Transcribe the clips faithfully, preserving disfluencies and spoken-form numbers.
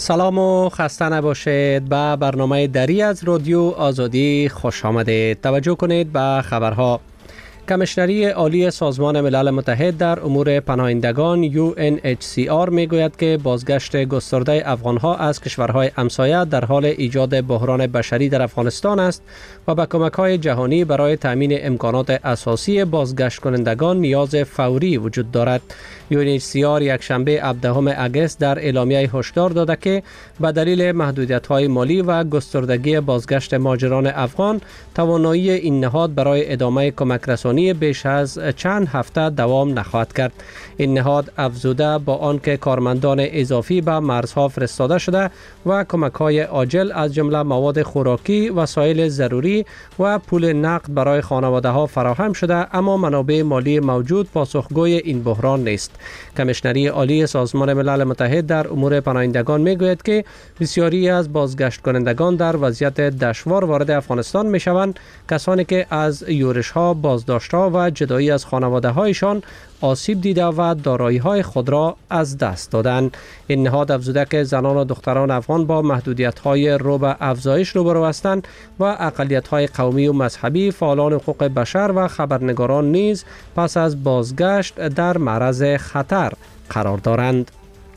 سلام و خسته نباشید. به برنامه دری از رادیو آزادی خوش آمدید. توجه کنید به خبرها. کمیشنری عالی سازمان ملل متحد در امور پناهندگان یو ان اچ سی آر می گوید که بازگشت گسترده افغانها از کشورهای همسایه در حال ایجاد بحران بشری در افغانستان است و با کمک‌های جهانی برای تامین امکانات اساسی بازگشت کنندگان نیاز فوری وجود دارد. یو ان اچ سی آر یک شنبه هفدهم اگست در اعلامیه هشدار داده که به دلیل محدودیت‌های مالی و گستردگی بازگشت مهاجران افغان، توانایی این نهاد برای ادامه کمک رسانی بیش از چند هفته دوام نخواهد کرد. این نهاد افزوده با آنکه کارمندان اضافی به مرزها فرستاده شده و کمک‌های عاجل از جمله مواد خوراکی، وسایل ضروری و پول نقد برای خانواده‌ها فراهم شده، اما منابع مالی موجود پاسخگوی این بحران نیست. کمیشنری عالی سازمان ملل متحد در امور پناهندگان میگوید که بسیاری از بازگشت کنندگان در وضعیت دشوار وارد افغانستان میشوند، کسانی که از یورش‌ها، بازداشت‌ها و جدایی از خانواده‌هایشان آسیب دیده و دارایی‌های خود را از دست دادند. این نهاد افزوده که زنان و دختران افغان با محدودیت‌های رو به افزایش روبرو هستند و اقلیت‌های قومی و مذهبی، فعالان حقوق بشر و خبرنگاران نیز پس از بازگشت در معرض خطر قرار دارند.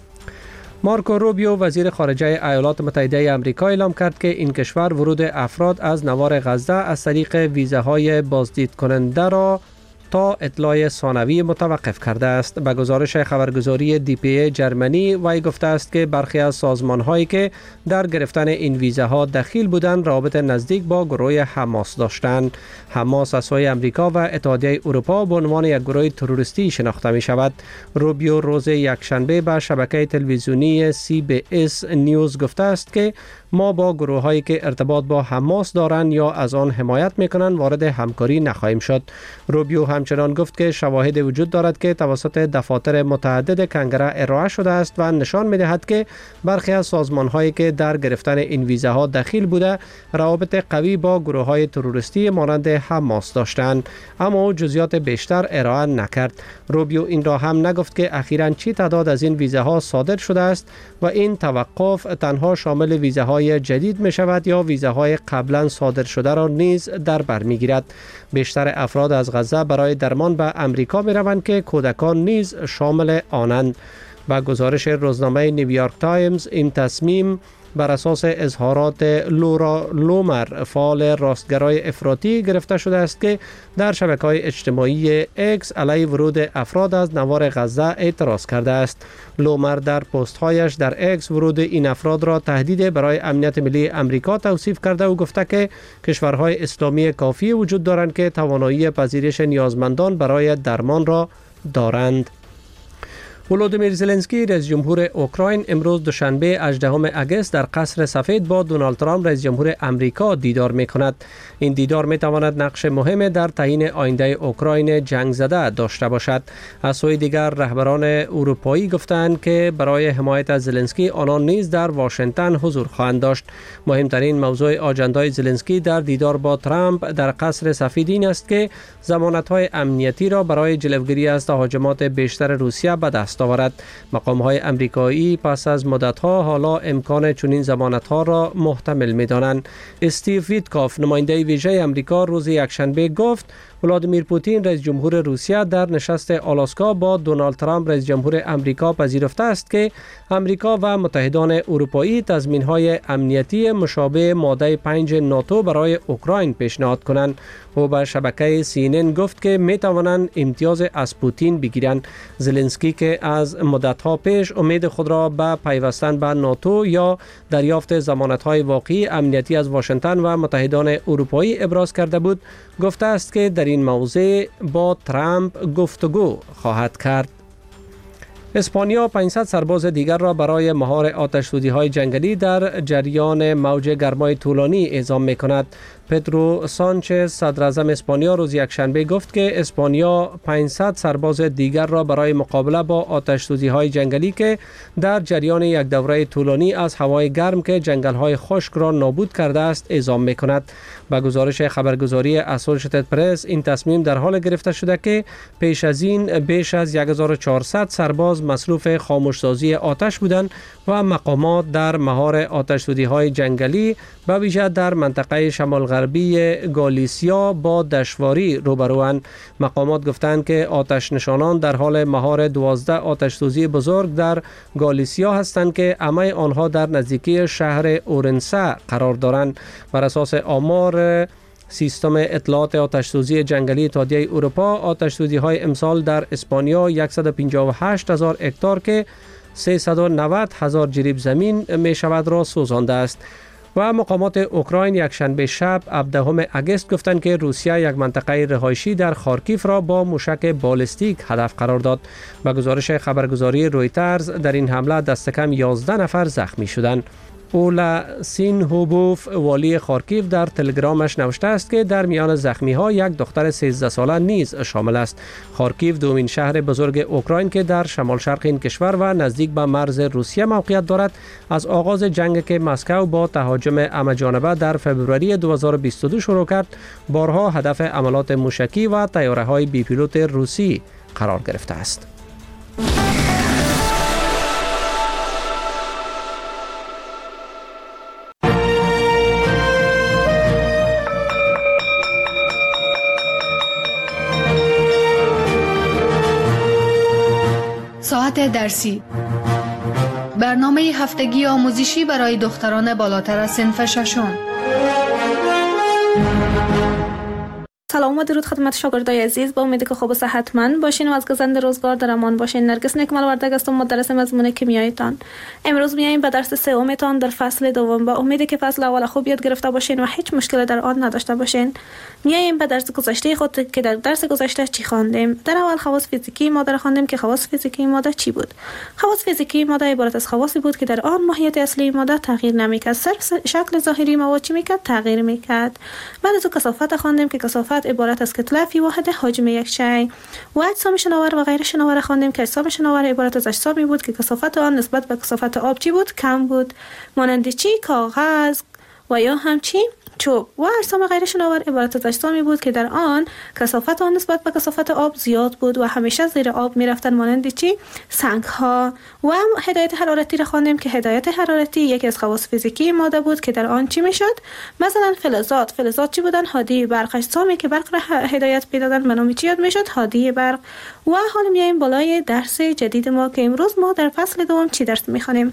مارکو روبیو وزیر خارجه ایالات متحده آمریکا اعلام کرد که این کشور ورود افراد از نوار غزه از طریق ویزاهای بازدید کننده را تا اطلاع ثانوی متوقف کرده است. به گزارش خبرگزاری دی پی ای جرمنی، وی گفته است که برخی از سازمان‌هایی که در گرفتن این ویزاها دخیل بودند رابط نزدیک با گروه حماس داشتند. حماس از سوی آمریکا و اتحادیه اروپا به عنوان یک گروه تروریستی شناخته می شود. روبیو روز یکشنبه به شبکه تلویزیونی سی بی اس نیوز گفته است که ما با گروه‌هایی که ارتباط با حماس دارند یا از آن حمایت می‌کنند وارد همکاری نخواهیم شد. روبیو همچنان گفت که شواهد وجود دارد که توسط دفاتر متعدد کنگره ارائه شده است و نشان می‌دهد که برخی از سازمان‌هایی که در گرفتن این ویزاها دخیل بوده روابط قوی با گروه‌های تروریستی مانند حماس داشتند، اما جزئیات بیشتر ارائه نکرد. روبیو این را هم نگفت که اخیراً چی تعداد از این ویزاها صادر شده است و این توقف تنها شامل ویزاهای جدید می شود یا ویزاهای قبلا صادر شده را نیز در بر می گیرد. بیشتر افراد از غزه برای درمان به امریکا می روند که کودکان نیز شامل آنند. با گزارش روزنامه نیویورک تایمز، این تصمیم بر اساس اظهارات لورا لومر، فعال راستگرای افراطی، گرفته شده است که در شبکه‌های اجتماعی اکس علیه ورود افراد از نوار غزه اعتراض کرده است. لومر در پست‌هایش در اکس ورود این افراد را تهدید برای امنیت ملی امریکا توصیف کرده و گفته که کشورهای اسلامی کافی وجود دارند که توانایی پذیرش نیازمندان برای درمان را دارند. ولودیمیر زلنسکی رئیس جمهور اوکراین امروز دوشنبه هجدهم اگست در قصر سفید با دونالد ترامپ رئیس جمهور امریکا دیدار می کند. این دیدار می تواند نقش مهم در تعیین آینده اوکراین جنگ زده داشته باشد. از سوی دیگر رهبران اروپایی گفتند که برای حمایت از زلنسکی آنان نیز در واشنگتن حضور خواهند داشت. مهمترین موضوع آجندای زلنسکی در دیدار با ترامپ در قصر سفید این است که ضمانت‌های امنیتی را برای جلوگیری از تهاجمات بیشتر روسیه به دست آورد. مقام‌های امریکایی پس از مدت‌ها حالا امکان چنین ضمانت‌ها را محتمل می‌دانند. استیو ویتکاف، نماینده ویژه امریکا، روز یکشنبه گفت ولادیمیر پوتین رئیس جمهور روسیه در نشست آلاسکا با دونالد ترامپ رئیس جمهور امریکا پذیرفته است که امریکا و متحدان اروپایی تضمین‌های امنیتی مشابه ماده پنج ناتو برای اوکراین پیشنهاد کنند. او به شبکه سی ان ان گفت که می توانند امتیاز از پوتین بگیرند. زلنسکی که از مدت‌ها پیش امید خود را به پیوستن به ناتو یا دریافت ضمانت‌های واقعی امنیتی از واشنگتن و متحدان اروپایی ابراز کرده بود، گفته است که در این موضوع با ترامپ گفتگو خواهد کرد. اسپانیا پانصد سرباز دیگر را برای مهار آتش‌سوزی‌های جنگلی در جریان موج گرمای طولانی اعزام می‌کند. پدرو سانچز صدر اعظم اسپانیا روز یکشنبه گفت که اسپانیا پانصد سرباز دیگر را برای مقابله با آتش سوزی های جنگلی که در جریان یک دوره طولانی از هوای گرم که جنگل های خشک را نابود کرده است اعزام می کند. با گزارش خبرگزاری اسوشییتد پرس این تصمیم در حال گرفته شده که پیش از این بیش از هزار و چهارصد سرباز مصروف خاموشسازی آتش بودند و مقامات در مهار آتش سوزی های جنگلی به ویژه در منطقه شمال غربی گالیسیا با دشواری روبروند. مقامات گفتند که آتش نشانان در حال مهار دوازده آتش سوزی بزرگ در گالیسیا هستند که همه آنها در نزدیکی شهر اورنسه قرار دارند. بر اساس آمار سیستم اطلاعات آتش سوزی جنگلی اتحادیه اروپا، آتش سوزی های امسال در اسپانیا صد و پنجاه و هشت هزار هکتار که سیصد و نود هزار جریب زمین می شود را سوزانده است. و مقامات اوکراین یکشنبه شب هفدهم اگست گفتند که روسیه یک منطقه رهایشی در خارکیف را با موشک بالستیک هدف قرار داد. با گزارش خبرگزاری رویترز در این حمله دست کم یازده نفر زخمی شدند. اولا سینهوبوف والی خارکیف در تلگرامش نوشته است که در میان زخمی ها یک دختر سیزده ساله نیز شامل است. خارکیف دومین شهر بزرگ اوکراین که در شمال شرق این کشور و نزدیک به مرز روسیه موقعیت دارد از آغاز جنگ که مسکو با تهاجم همه‌جانبه در فوریه دو هزار و بیست و دو شروع کرد بارها هدف حملات موشکی و طیاره های بی پیلوت روسی قرار گرفته است. ساعت درسی، برنامه هفتگی آموزشی برای دختران بالاتر از صنف ششم. سلام و درود خدمت شاگردای عزیز، با امید که خوب و صحتمند باشین و از گذشته روزگار در امان باشین. نرگس نکمل وردگ هستم، مدرس مضمون کیمیایتان. امروز میایم به درس سومتان در فصل دوم. با امید که فصل اول خوب یاد گرفته باشین و هیچ مشکلی در آن نداشته باشین. میایم به درس گذشته خود که در درس گذشته چی خواندیم. در اول خواص فیزیکی ماده را خواندیم که خواص فیزیکی ماده چی بود. خواص فیزیکی ماده عبارت از خواصی بود که در آن ماهیت اصلی ماده تغییر نمیکرد، صرف شکل ظاهری مواد چی میکرد؟ تغییر میکرد. بعد از کثافت خواندیم که کثافت عبارت از کتله فی واحد حجم یک شیء. و اجسام شناور و غیر شناور خواندیم که اجسام شناور عبارت از اجسامی بود که کثافت آن نسبت به کثافت آب چی بود؟ کم بود، مانند چی؟ کاغذ و یا هم چی؟ چوب. و اجسام غیر شناور عبارت از اجسامی بود که در آن کثافت آن نسبت به کثافت آب زیاد بود و همیشه زیر آب می رفتن، مانند چی؟ سنگ ها. و هدایت حرارتی را خواندیم که هدایت حرارتی یکی از خواص فیزیکی ماده بود که در آن چی می شد؟ مثلا فلزات، فلزات چی بودن؟ هادی برق. اجسامی که برق را هدایت میدادن به نام چی یاد می شد؟ هادی برق. و حالا میایم بالای درس جدید ما که امروز ما در فصل دوم چی درس می خوانیم.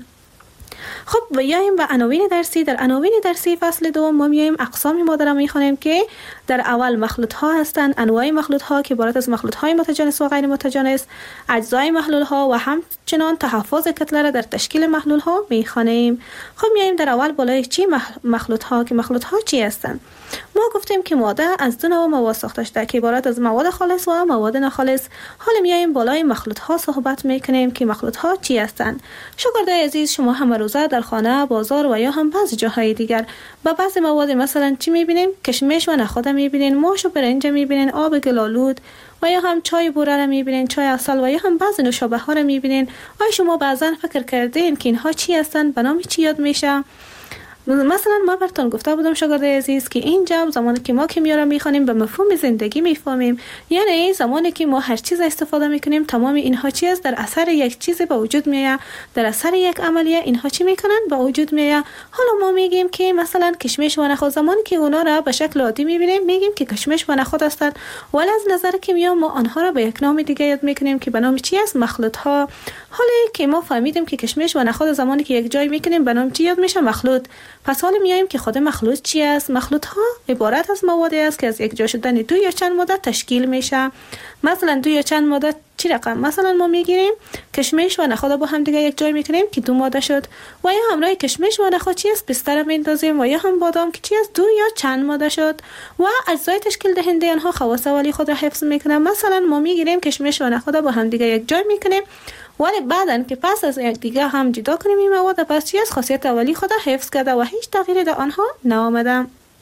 خب بیایم به عناوین درسی. در عناوین درسی فصل دوم ما میایم اقسام ماده را میخوانیم که در اول مخلوط ها هستند، انواع مخلوط ها که عبارت از مخلوط های متجانس و غیر متجانس، اجزای محلول ها و همچنان تحفظ کتله را در تشکیل محلول ها میخوانیم. خب میایم در اول بالای چی مخلوط ها که مخلوط ها چی هستند. ما گفتیم که ماده از دو نوع مواد ساخته شده که عبارت از مواد خالص و مواد ناخالص. حالا میایم بالای مخلوط ها صحبت میکنیم که مخلوط ها چی هستند. شاگردای عزیز، شما هم روزه در خانه، بازار و یا هم بعضی جاهای دیگر با بعضی مواد مثلا چی میبینیم؟ کشمش و نخود میبینین، ماش و برنج میبینین، آب گلالود و یا هم چای بوره را میبینین، چای عسل و یا هم بعضی نوشابه ها را میبینین. آیا شما بعضا فکر کردین که اینها چی هستند؟ به نام چی یاد میشه؟ مثلا ما براتون گفته بودم شاگردای عزیز که اینجا زمانی که ما کیمیا را میخوانیم به مفهوم زندگی میفهمیم، یعنی زمانی که ما هر چیز استفاده میکنیم تمام اینها چی است؟ در اثر یک چیز به وجود میاد، در اثر یک عملیه اینها چی میکنن؟ به وجود میاد. حالا ما میگیم که مثلا کشمش و نخود، زمانی که اونا را به شکل عادی میبینیم میگیم که کشمش و نخود هستند، ولی از نظر کیمیا ما آنها را به یک نام دیگه یاد میکنیم که به نام چی است؟ مخلوط ها. حالا که ما فهمیدیم که کشمش و نخود زمانی که یک جای میکنیم به نام چی یاد میشه؟ مخلوط. پس حالا میایم که خود مخلوط چی است؟ مخلوط ها عبارت از موادی است که از یک جا شدن دو یا چند ماده تشکیل میشه. مثلا دو یا چند ماده چی رقم؟ مثلا ما میگیریم کشمش و نخود با هم دیگه یک جای میکنیم که دو ماده شد، و یا همراه کشمش و نخود چی است؟ بستر میندازیم، و یا هم بادام که چی است؟ دو یا چند ماده شد. و اجزای تشکیل دهنده آنها خواص اولی خود را حفظ میکنن. مثلا ما میگیریم کشمش و نخود با هم دیگه یک جای میکنیم، ولی بعدن که پس از یک دیگه هم جدا کنیم این مواد، پس چی است؟ خاصیت اولی خود حفظ کرده و هیچ تغییری در آنها نآمده.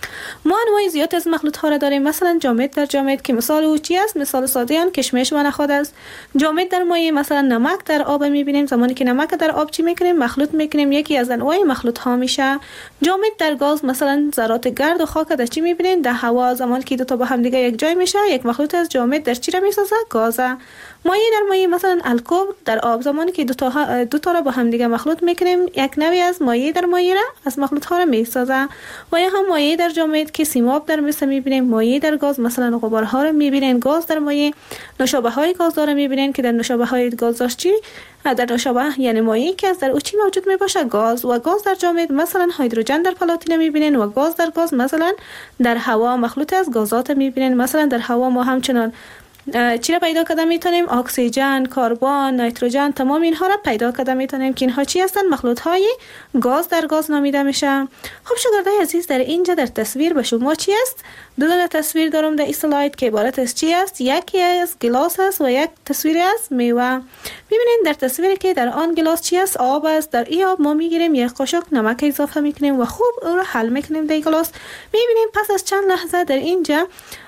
ما انواع زیاد از مخلوط ها را داریم. مثلا جامد در جامد که مثال او چی است؟ مثال ساده آن کشمش و نخود است. جامد در مایع مثلا نمک در آب میبینیم. زمانی که نمک در آب چی میکنیم؟ مخلوط میکنیم، یکی از انواع مخلوط ها میشه. جامد در گاز مثلا ذرات گرد و خاک در چی میبینیم؟ در هوا. زمانی که دو تا با هم دیگه یک جای میشه، یک مخلوط از جامد در چی را میسازه؟ گاز. مایع در مایع مثلا الکل در آب. زمانی که دو تا دو تا را با هم دیگه مخلوط میکنیم، یک نوعی از مایع در مایع را از مخلوط ها را میسازه. و یا هم مایع در جامد که سیماب در مثل میبینیم. مایع در گاز مثلا غبارها را میبینین. گاز در مایع نوشابه های گازدار را میبینین که در نوشابه های گازدار چی در نوشابه یعنی مایعی که از در او چی موجود میباشه؟ گاز. و گاز در جامد مثلا هیدروژن در پلاتین میبینین و گاز در گاز مثلا در هوا مخلوط از گازات میبینین. مثلا در هوا ما همچنان چی را پیدا کرده میتونیم؟ اکسیژن، کربن، نیتروژن، تمام اینها را پیدا کرده میتونیم که اینها چی هستند؟ مخلوط های گاز در گاز نامیده میشه. خب شاگردای عزیز، در اینجا در تصویر به شما چی است؟ دو تا تصویر دارم در این اسلاید که عبارت از چی است؟ یکی از گلاس است و یک تصویر از میوه. ببینید در تصویری که در آن گلاس چی است؟ آب است. در این آب ما میگیریم یک قاشق نمک اضافه میکنیم و خوب او را حل میکنیم در گلاس. میبینیم پس از چند لحظه در اینجا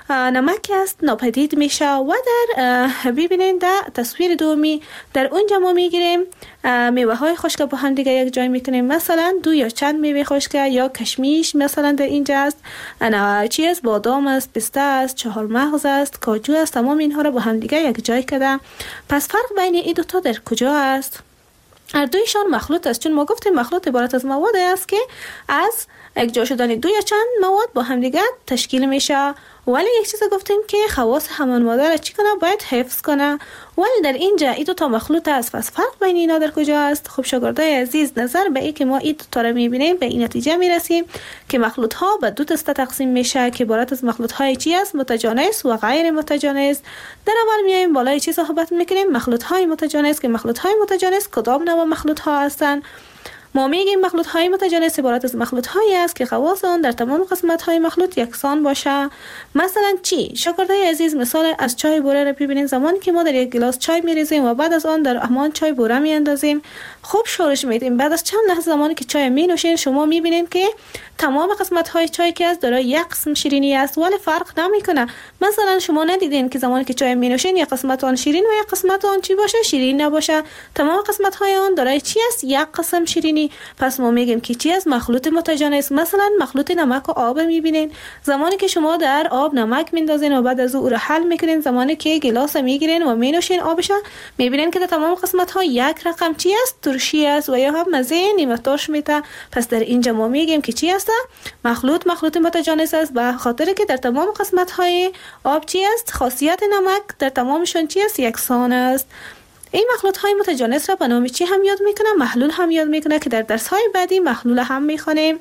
نمک است ناپدید میشه و در ببینید در تصویر دومی در اونجا ما میگیریم میوه های خشک با هم دیگه یک جای میکنیم. مثلا دو یا چند میوه خشک یا کشمیش مثلا در اینجا است، انا چی است؟ بادام است، پسته است، چهارمغز است، کاجو است. تمام اینها رو با هم دیگه یک جای کرده. پس فرق بین این دو تا در کجا است؟ هر دویشان مخلوط است، چون ما گفتیم مخلوط عبارت از مواد است که از یک جا شدن دو یا چند مواد با هم دیگه تشکیل میشه. ولی یک چیز گفتیم که خواص همان ماده را چی کنه؟ باید حفظ کنه. ولی در اینجا این دو تا مخلوط است. پس فرق بین اینا در کجا است؟ خب شاگردای عزیز، نظر به این که ما این دو تا را میبینیم به این نتیجه میرسیم که مخلوط ها به دو دسته تقسیم میشه که عبارت از مخلوط های چی است؟ متجانس و غیر متجانس. در اول میایم بالای چی صحبت میکنیم؟ مخلوط های متجانس. که مخلوط های متجانس کدام نوع مخلوط ها هستند؟ ما میگیم مخلوط های متجانس عبارت از مخلوط هایی است که خواص آن در تمام قسمت های مخلوط یکسان باشه. مثلا چی؟ شاگردای عزیز، مثال از چای بوره را ببینید. زمانی که ما در یک گلاس چای میریزیم و بعد از آن در همان چای بوره میاندازیم، خوب شورش میدیم. بعد از چند لحظه زمانی که چای می نوشین، شما میبینید که تمام قسمت های چای که از دارای یک قسم شیرینی است، ولی فرق نمیکنه. مثلا شما ندیدین که زمانی که چای می نوشین یک قسمت آن شیرین و یک قسمت آن چی باشه؟ شیرین نباشه. تمام قسمت های آن دارای چی است؟ یک قسم شیرینی. پس ما میگیم که چی است؟ مخلوط متجانس. مثلا مخلوط نمک و آب میبینین. زمانی که شما در آب نمک میندازین و بعد از او را حل میکنین، زمانی که گلاس میگیرین و مینوشین آبش، میبینین که در تمام قسمت ها یک رقم چی است؟ ترشی است و یا هم مزه نیمه ترش میده. پس در اینجا ما میگیم که چی است؟ مخلوط مخلوط متجانس است، به خاطر که در تمام قسمت های آب چی است؟ خاصیت نمک در تمامشون چی است؟ یکسان است. این مخلوط های متجانس را به نام چی هم یاد میکنه؟ محلول هم یاد میکنه که در درس های بعدی محلول هم میخوانیم.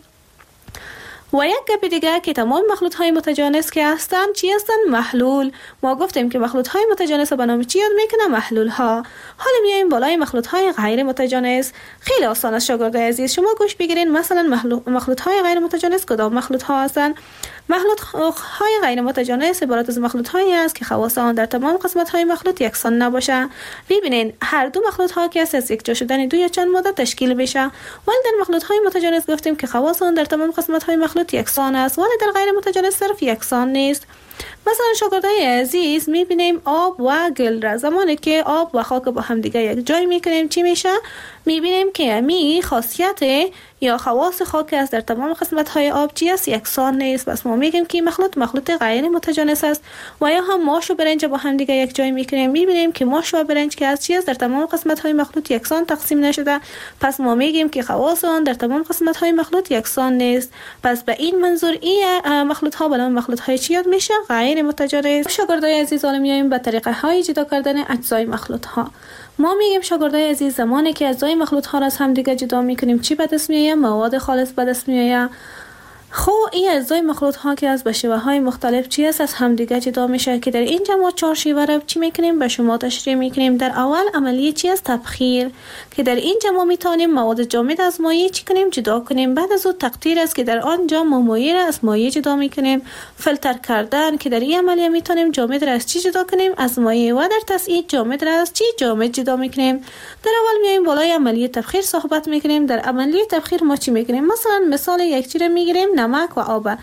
و یک گپ دیگه که تمام مخلوط های متجانس که هستن چی هستن؟ محلول. ما گفتیم که مخلوط های متجانس به نام چی یاد میکنه؟ محلول ها. حالا میایم بالای مخلوط های غیر متجانس. خیلی آسان است شاگردای عزیز، شما گوش بگیرین. مثلا مخلوط های غیر متجانس کدام مخلوط ها هستن؟ مخلوط های غیر متجانس عبارت از مخلوط هایی است که خواص آن در تمام قسمت های مخلوط یکسان نباشه. ببینین هر دو مخلوط ها که از یک جا شدن دو یا چند ماده تشکیل میشه. ولی در مخلوط های متجانس گفتیم که خواص آن در تمام قسمت های مخلوط یکسان است، ولی در غیر متجانس صرف یکسان نیست. مثلا شاگردای عزیز میبینیم آب و گل را زمانی که آب و خاک با هم دیگه یک جای میکنیم چی میشه؟ میبینیم که می خاصیت یا خواص خاک است در تمام قسمت های آب چی است؟ یکسان نیست. پس ما میگیم که مخلوط مخلوط غیر متجانس است. و یا هم ماش و برنج با هم دیگه یک جای میکنیم، میبینیم که ماش و برنج که از چی است؟ در تمام قسمت های مخلوط یکسان تقسیم نشده. پس ما میگیم که خواص آن در تمام قسمت های مخلوط یکسان نیست. پس به این منظور این مخلوط ها به نام مخلوط های چی یاد میشه؟ غیر متجانس. شاگردای عزیز، حالا میایم به طریقه های جدا کردن اجزای مخلوط ها. ما میگیم شاگردای عزیز زمانی که اجزای مخلوط ها را از هم دیگه جدا میکنیم چی به دست میآید؟ مواد خالص به دست میآید. خب این اجزای مخلوط ها که از به شیوه های مختلف چی است از هم دیگه جدا میشه که در اینجا ما چهار شیوه را چی میکنیم به شما تشریح میکنیم. در اول عملیه چی است؟ تبخیر، که در اینجا ما میتونیم مواد جامد از مایع چی کنیم؟ جدا کنیم. بعد از اون تقطیر است که در آنجا ما مایع را از مایع جدا میکنیم. فیلتر کردن که در این عملیه میتونیم جامد را از چی جدا کنیم؟ از مایع. و در تسعید جامد را از چی؟ جامد جدا میکنیم. در اول میایم بالای عملیه تبخیر صحبت میکنیم. در عملیه تبخیر ما چی میکنیم؟ مثلا مثال یک چیز میگیریم نمک و آب.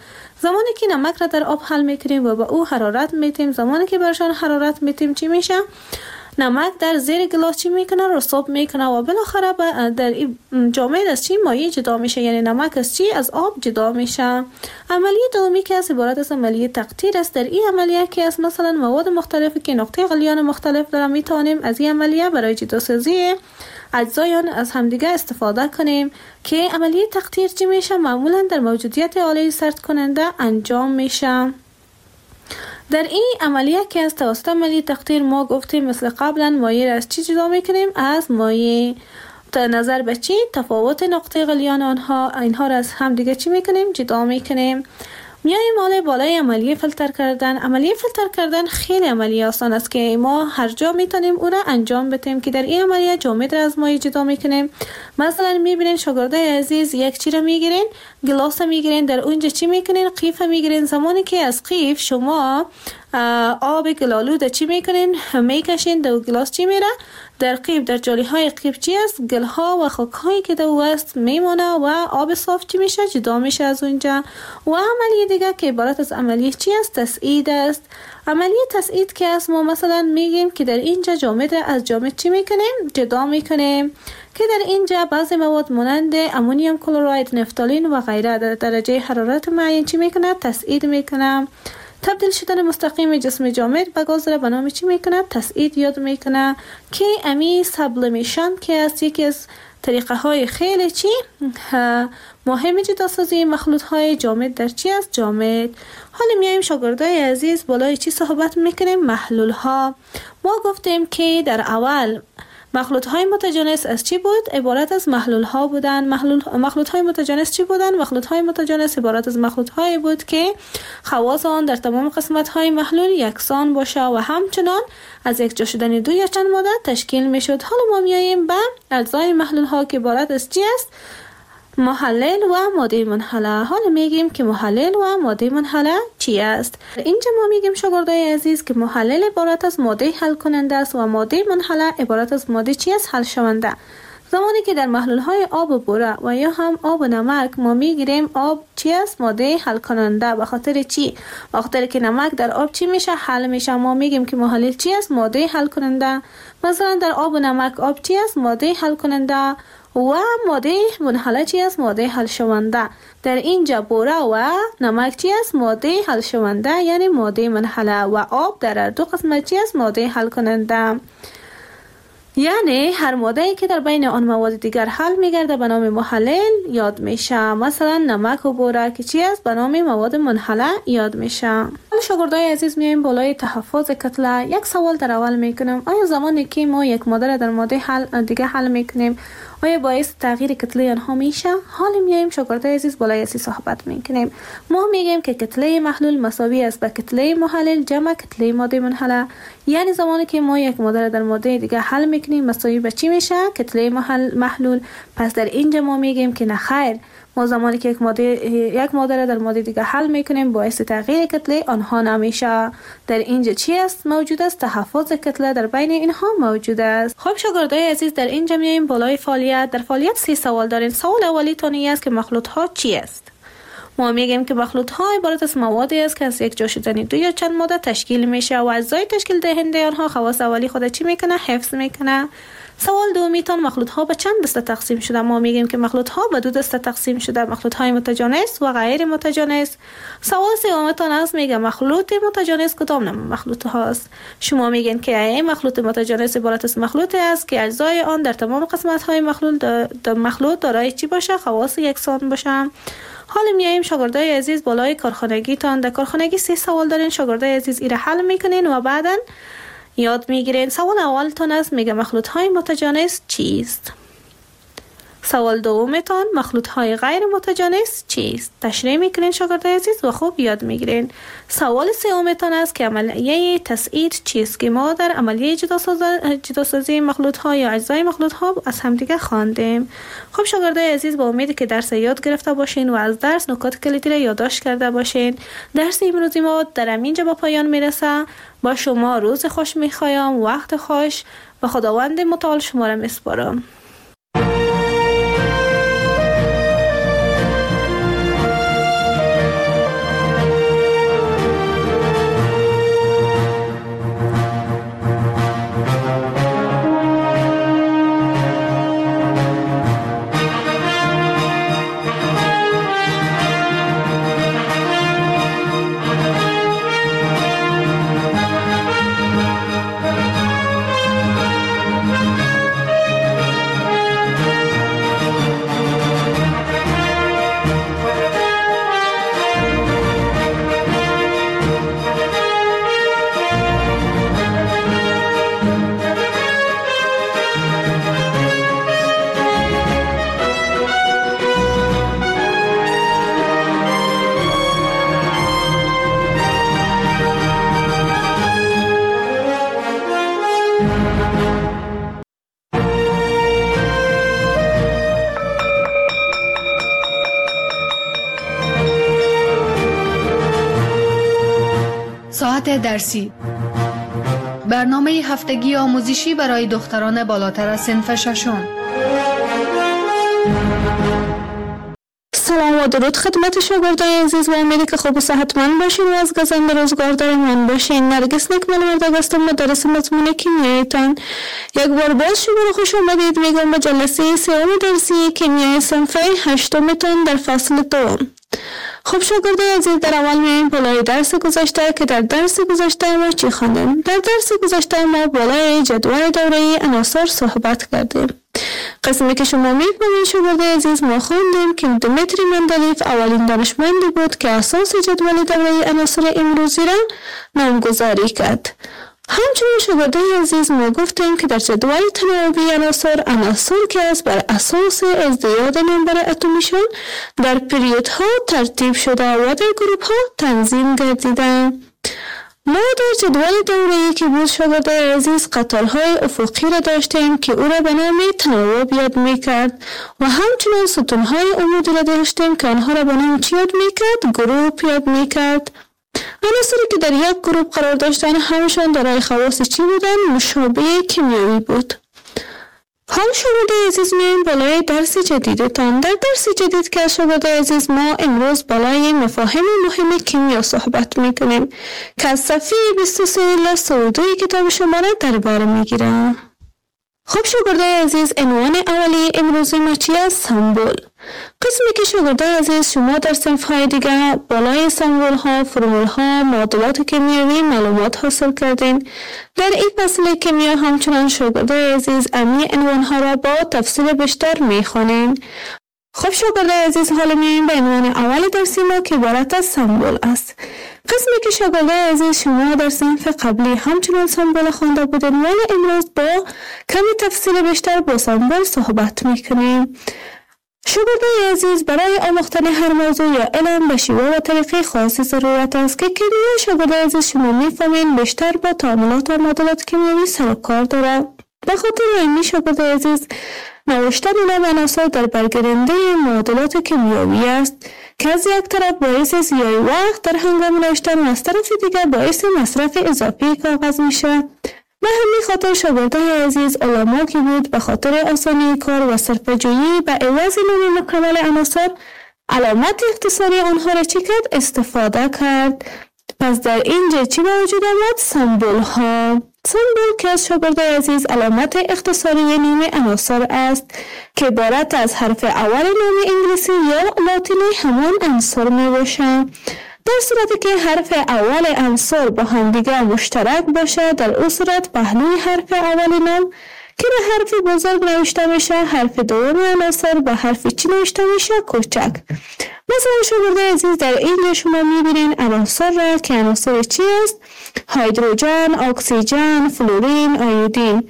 زمانی که نمک را در آب حل میکنیم و به او حرارت میتیم، زمانی که برشان حرارت میتیم چی میشه؟ نمک در زیر گلاس چی میکنه؟ رسوب میکنه و بالاخره در جامد از چی مایع جدا میشه، یعنی نمک از چی؟ از آب جدا میشه. عملیه دومی که از عبارت از عملیه تقطیر است. در این عملیه که از مثلا مواد مختلفی که نقطه غلیان مختلف دارن میتونیم از این عملیه برای جداسازی اجزای آن از همدیگه استفاده کنیم که عملیه تقطیر چی میشه؟ معمولا در موجودیت آله سرد کننده انجام میشه. در این عملیه که از توسط عملیه تقطیر ما گفتیم مثل قبلا مایع را از چی جدا میکنیم؟ از مایع. در نظر به چی؟ تفاوت نقطه غلیان آنها، اینها را از هم دیگه چی میکنیم؟ جدا میکنیم. میاییم حالا بالای عملیه فیلتر کردن. عملیه فیلتر کردن خیلی عملیه آسان است که ما هر جا میتونیم او را انجام بدیم که در این عملیه جامد را از مایع جدا میکنیم. مثلا میبینین شاگردای عزیز یک چی را میگیرین، گلاس میگیرین، در اونجا چی میکنین؟ قیف میگیرین. زمانی که از قیف شما آب گلالود چی میکنین؟ میکشین، در گلاس چی میره؟ در قیف، در جالی های قیف چی است؟ گل ها و خاک هایی که در است میمونه و آب صاف چی میشه؟ جدا میشه از اونجا. و عملیه دیگه که عبارت از عملیه چی است؟ تسعید است. عملیه تسعید که است ما مثلا میگیم که در اینجا جامد از جامد چی میکنیم؟ جدا میکنیم که در اینجا بعضی مواد مانند امونیوم کلراید، نفتالین و غیره در درجه حرارت معین چی میکنه؟ تسعید میکنه. تبدیل شدن مستقیم جسم جامد به گاز را به نام چی میکنه؟ تسعید یاد میکنه که امی سابلیمیشن که است یکی از طریقه های خیلی چی مهم جداسازی مخلوط های جامد در چی است؟ جامد. حالا میایم شاگردای عزیز بالای چی صحبت میکنیم؟ محلول ها. ما گفتیم که در اول مخلوط های متجانس از چی بود؟ عبارت از محلول ها بودن. محلول مخلوط های متجانس چی بودن؟ مخلوط های متجانس عبارت از مخلوط های بود که خواص آن در تمام قسمت های محلول یکسان باشه و همچنان از یک جا شدن دو یا چند ماده تشکیل می شد. حالا ما میاییم به اجزای محلول ها که عبارت از چی است؟ محلل و ماده منحله. حالا میگیم که محلل و ماده منحله چی است؟ اینجا ما میگیم شاگردای عزیز که محلل عبارت از ماده حل کننده است و ماده منحله عبارت از ماده چی است؟ حل شونده. زمانی که در محلول های آب و بوره و یا هم آب و نمک ما میگیریم آب چی است؟ ماده حل کننده. به خاطر چی؟ به خاطر که نمک در آب چی میشه؟ حل میشه. ما میگیم که محلل چی است؟ ماده حل کننده. مثلا در آب و نمک آب چی است؟ ماده حل کننده و ماده منحله چی است؟ ماده حل شونده. در اینجا بوره و نمک چی است؟ ماده حل شونده یعنی ماده منحله و آب در دو قسمت چی است؟ ماده حل کننده. یعنی هر ماده‌ای که در بین آن مواد دیگر حل میگرده به نام محلل یاد میشه. مثلا نمک و بوره که چی است؟ به نام مواد منحله یاد میشه. حالا شاگردای عزیز میایم بالای تحفظ کتله. یک سوال در اول میکنم، آیا زمانی که ما یک ماده را در ماده حل دیگه حل میکنیم آیا باعث تغییر کتله آنها میشه؟ حالا میایم شاگردای عزیز بالای اسی صحبت میکنیم. ما میگیم که کتله محلول مساوی است به کتله محلل جمع کتله ماده منحله. یعنی زمانی که ما یک ماده را در ماده دیگه حل میکنیم مساوی به چی میشه؟ کتله محلول. پس در اینجا ما میگیم که نه خیر، ما زمانی که یک ماده یک ماده را در ماده دیگه حل میکنیم باعث تغییر کتله آنها نمیشه. در اینجا چی است موجود است؟ تحفظ کتله در بین اینها موجود است. خب شاگردای عزیز در اینجا میایم بالای فعالیت. در فعالیت سی سوال دارین. سوال اولی تانی است که مخلوط ها چی است؟ ما میگیم که مخلوط ها عبارت از موادی است که از یک جا شدن دو یا چند ماده تشکیل میشه و اجزای تشکیل دهنده آنها خواص اولی خود چی میکنه؟ حفظ میکنه. سوال دومی تان مخلوط ها به چند دسته تقسیم شده؟ ما میگیم که مخلوط ها به دو دسته تقسیم شده، مخلوط های متجانس و غیر متجانس. سوال سوم تان است میگه مخلوط متجانس کدام نوع مخلوط هاست؟ شما میگین که این مخلوط متجانس عبارت از مخلوطی است که اجزای آن در تمام قسمت های مخلوط در مخلوط دارای چی باشه؟ خواص یکسان باشه. حالا میایم شاگردای عزیز بالای کارخانگی تان. در کارخانگی سه سوال دارین. شاگردای عزیز ایره حل میکنین و بعداً یاد میگیرین. سوال اولتون است میگه مخلوط های متجانس چیست؟ سوال دومتون مخلوط های غیر متجانس چیست؟ تشریح میکنین شاگردای عزیز و خوب یاد میگیرین. سوال سومتون است که عملیه تسعید چیست که ما در عملیه جداسازی مخلوط ها یا اجزای مخلوط ها از همدیگه خواندیم. خب شاگردای عزیز با امید که درس یاد گرفته باشین و از درس نکات کلیدی را یادداشت کرده باشین. درس امروزی ما در همینجا به پایان میرسه. با شما روز خوش میخوایم، وقت خوش و خداوند متعال شما را میسپارم. درسی، برنامه هفتگی آموزشی برای دختران بالاتر از صنف ششم. سلام و درود خدمت شاگردان عزیز و امیدی که خوب و صحتمند باشین و از گزند روزگار درمان باشین. نرگس نکمل وردگ هستم، مدرس مضمون کیمیایتان. یک بار باز شما رو خوش آمدید میگم به جلسه سوم درسی کیمیای صنف هشتمتون در فصل دوم. خب شاگردان عزیز، در اول میایم بالای درس گذشته که در درس گذشته ما چی خواندیم؟ در درس گذشته ما بالای جدول دوره عناصر صحبت کردیم. قسمی که شما می‌فهمید شاگردان عزیز، ما خواندیم که دمیتری مندلیف اولین دانشمندی بود که اساس جدول دوره عناصر امروزی را نامگذاری کرد. همچنین شاگردان عزیز ما گفتیم که در جدول تناوبی عناصر، عناصر که از بر اساس ازدیاد نمبر اتمیشان در پریودها ترتیب شده و در گروپ‌ها تنظیم گردیدند. ما در جدول دوره‌ای که بود شاگردان عزیز قطارهای افقی را داشتیم که او را به نام تناوب یاد می‌کرد و همچنین ستونهای عمودی را داشتیم که آنها را به نام چی یاد می‌کرد؟ گروپ یاد می‌کرد. عناصری که در یک گروپ قرار داشتن همشان دارای خواص چی بودن؟ مشابه کیمیایی بود. حال شاگردان عزیز میایم بالای درس جدیدتان. در درس جدید که شاگردان عزیز ما امروز بالای مفاهیم مهم کیمیا صحبت میکنیم که از صفحه بیست و سه الی سی و دو کتاب شما را در بر میگیرم. خب شاگردان عزیز، عنوان اولی امروزی ما چی است؟ سمبل. قسمی که شاگردان عزیز شما در صنف‌های دیگر بالای سمبول‌ها، فرمول‌ها، معادلات کیمیایی معلومات حاصل کردین. در این فصل کیمیا همچنان شاگردان عزیز امی عنوان‌ها را با تفصیل بیشتر می‌خوانیم. خب شاگردان عزیز، حالا میایم به عنوان اول درسی ما که عبارت از سمبل است. قسمی که شاگردان عزیز شما در صنف قبلی همچنان سمبل خوانده بودین، ولی امروز با کمی تفصیل بیشتر با سمبل صحبت میکنیم. شاگردان عزیز، برای آموختن هر موضوع یا علم به شیوه و طریقه خاصی ضرورت است که کیمیا شاگردان عزیز شما میفهمین بیشتر با تعاملات و معادلات کیمیایی سر و کار دارد. به خاطر این شاگردان عزیز نوشتن نام عناصر در برگیرنده معادلات کیمیایی است که از یک طرف باعث ضیاع وقت در هنگام نوشتن و از طرف دیگر باعث مصرف اضافی کاغذ میشه. به همین خاطر شاگردان عزیز علما که بود به خاطر آسانی کار و صرفه‌جویی به عوض نام مکمل عناصر علامت اختصاری آنها را چی کرد؟ استفاده کرد. پس در اینجا چی به وجود آمد؟ سمبول ها. سمبول که از شاگردان عزیز علامت اختصاری نام عناصر است که عبارت از حرف اول نام انگلیسی یا لاتینی همان عنصر می باشند. در صورتی که حرف اول عنصر با همدیگر مشترک باشه، در اون صورت پهلوی حرف اول نام که به حرف بزرگ نوشته میشه، حرف دوم عناصر به حرف چی نوشته میشه؟ کوچک. مثلا شاگردان عزیز در اینجا شما میبینین عناصر را که عناصر چی است؟ هیدروژن، اکسیژن، فلورین، آیودین.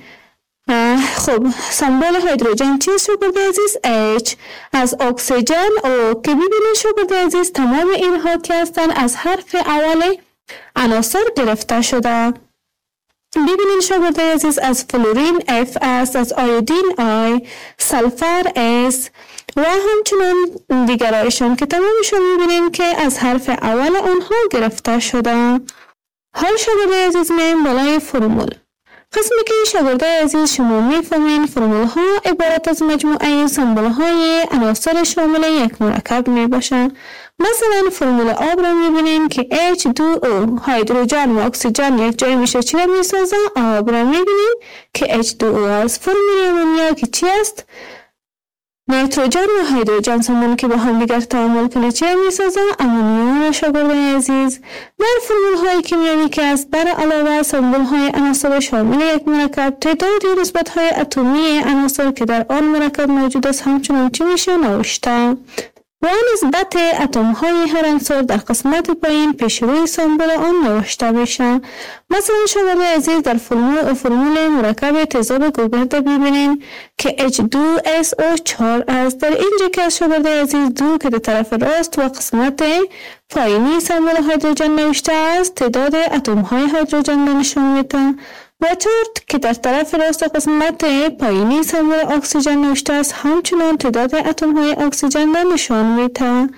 خب سمبل هیدروژن چیست شاگردان عزیز؟ H. از اکسیژن او که ببینید شاگردان عزیز تمام اینها که هستن از حرف اول عناصر گرفته شده. ببینید شاگردان عزیز از فلورین F است، از آیودین I، سلفر S و همچنین دیگرایشان که تمامشون میبینید که از حرف اول آنها گرفته شده. حال شاگردان عزیز میایم بالای فرمول. قسمی که شاگردان عزیز شما میفهمین فرمول ها عبارت از مجموعه سمبل های عناصر شامل یک مرکب می باشند. مثلا فرمول آب را میبینین که اچ دو او، هیدروژن و اکسیژن یک جای میشه چی را میسازن؟ آب را میبینین که اچ دو او است. فرمول امونیا که چی است؟ نیتروژن و هیدروژن سمون که با هم دیگر تعامل کنه چی میسازن؟ امونیا. و شاگردان عزیز در فرمول های کیمیایی که است بر علاوه سمبل های عناصر شامل یک مرکب تعداد و نسبت های اتمی عناصر که در آن مرکب موجود است همچنان چی میشه نوشته و نسبت اتم های هر عنصر در قسمت پایین پیش روی سمبل آن نوشته میشه. مثلا شاگردان عزیز در فرمول فرمول مرکب تیزاب گوگرد ببینین که اچ دو اس او چهار است. در اینجا که شاگردان عزیز دو که در طرف راست و قسمت پایینی سمبل هیدروژن نوشته است تعداد اتم های هیدروژن را نشان میده و چهار که در طرف راست و قسمت پایینی سمبل اکسیژن نوشته است همچنان تعداد اتم های اکسیژن را نشان میده.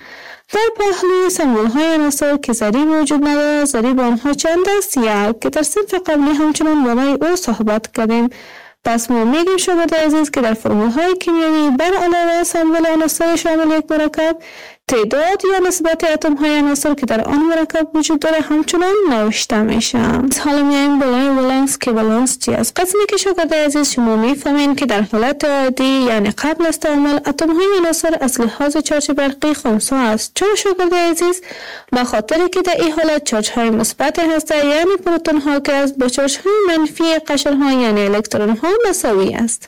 در پهلوی سمبول های عناصر که ضریب وجود ندارد، ضریب آنها چند است؟ یک، که در صنف قبلی همچنان بالای او صحبت کردیم. پس ما میگیم شاگرد عزیز که در فرمول های کیمیایی بر علاوه سمبول عناصر شامل یک مرکب، تعداد یا نسبت اتم های عناصر که در آن مرکب وجود داره همچنان نوشته میشه. حالا میایم بالای ولانس که ولانس چی است؟ قسمی که شاگرد عزیز شما میفهمین که در حالت عادی یعنی قبل از تعامل اتم های عناصر از لحاظ چارج برقی خنثی است. چرا شاگرد عزیز؟ به خاطر که در این حالت چارج های مثبت هسته یعنی پروتون ها که است با چارج های منفی قشرها یعنی الکترون ها مساوی است.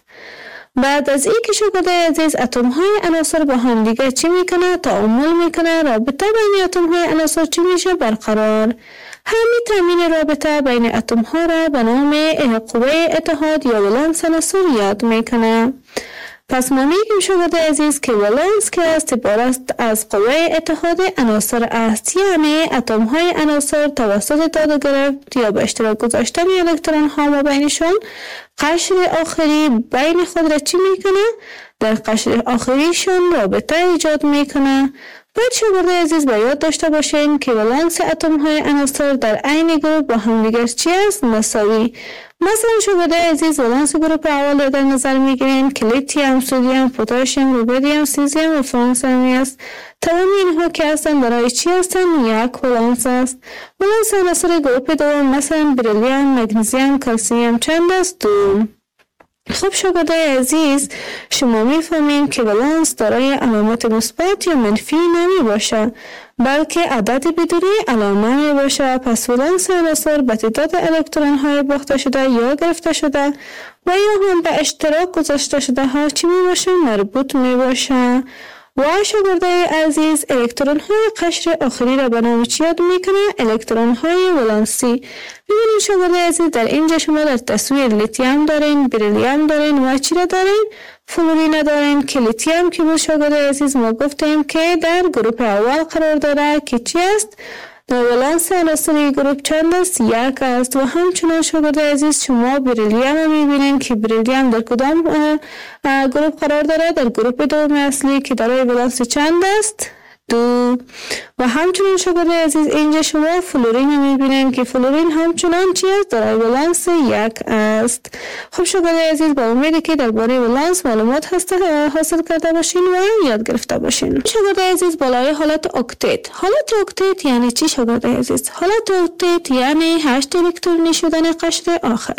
بعد از این که شاگرد عزیز اتم های عناصر با هم دیگه چی میکنه؟ تعامل میکنه. رابطه بین اتم های عناصر چی میشه؟ برقرار. همین تامین رابطه بین اتم ها را به نام قوه اتحاد یا ولانس عناصر یاد میکنه. پس ما میگیم شاگرد عزیز که ولانس که است عبارت از قوه اتحاد عناصر است، یعنی اتم های عناصر توسط داده گرفت یا به اشتراک گذاشتن الکترون ها ما بینشان قشر آخری بین خود را چی میکنه؟ در قشر آخریشون رابطه ایجاد میکنه. باید شاگرد عزیز به یاد داشته باشین که ولانس اتم های عناصر در عین گروه با هم دیگر چی است؟ مساوی. مثلا شاگرد عزیز ولانس گروه اول در نظر میگیریم که لیتیوم، سدیم، پتاسیم، روبیدیم، سیزیم و فرانسمی است. تمام اینها که هستند برای چی هستند؟ یک ولانس است. ولانس عناصر گروه دوم مثلا بریلیوم، مگنیزیم، کلسیم چند است؟ دو. خب شاگرد عزیز شما میفهمین که ولانس دارای علامت مثبت یا منفی نمی باشه بلکه عدد بدون علامه می باشه. پس ولانس عناصر به تعداد الکترون های باخته شده یا گرفته شده و یا هم به اشتراک گذاشته شده ها چی می باشه؟ مربوط می باشه. و شاگرد عزیز الکترون های قشر آخری را به نام چی یاد میکنه؟ الکترون های ولانسی. ببینید شاگرد عزیز در اینجا شما در تصویر لیتیوم دارین، بریلیوم دارین و چی را دارین؟ فلورین دارین که لیتیوم که بود شاگرد عزیز ما گفتیم که در گروه اول قرار داره که چی است؟ در ولانس عناصر گروه چند است؟ یک است. و همچنان شاگرد عزیز شما بریلیوم میبینین که بریلیوم در کدام گروه قرار داره؟ در گروه دوم اصلی که دارای ولانس چند است؟ دو. و همچنان شاگرد عزیز اینجا شما فلورین میبینین که فلورین همچنان چی است؟ دارای ولانس یک است. خب شاگرد عزیز با امیدی که درباره ولانس معلومات حاصل کرده باشین و یاد گرفته باشین. شاگرد عزیز بالای حالت اکتت. حالت اکتت یعنی چی شاگرد عزیز؟ حالت اکتت یعنی هشت الکترونی شدن قشر آخر.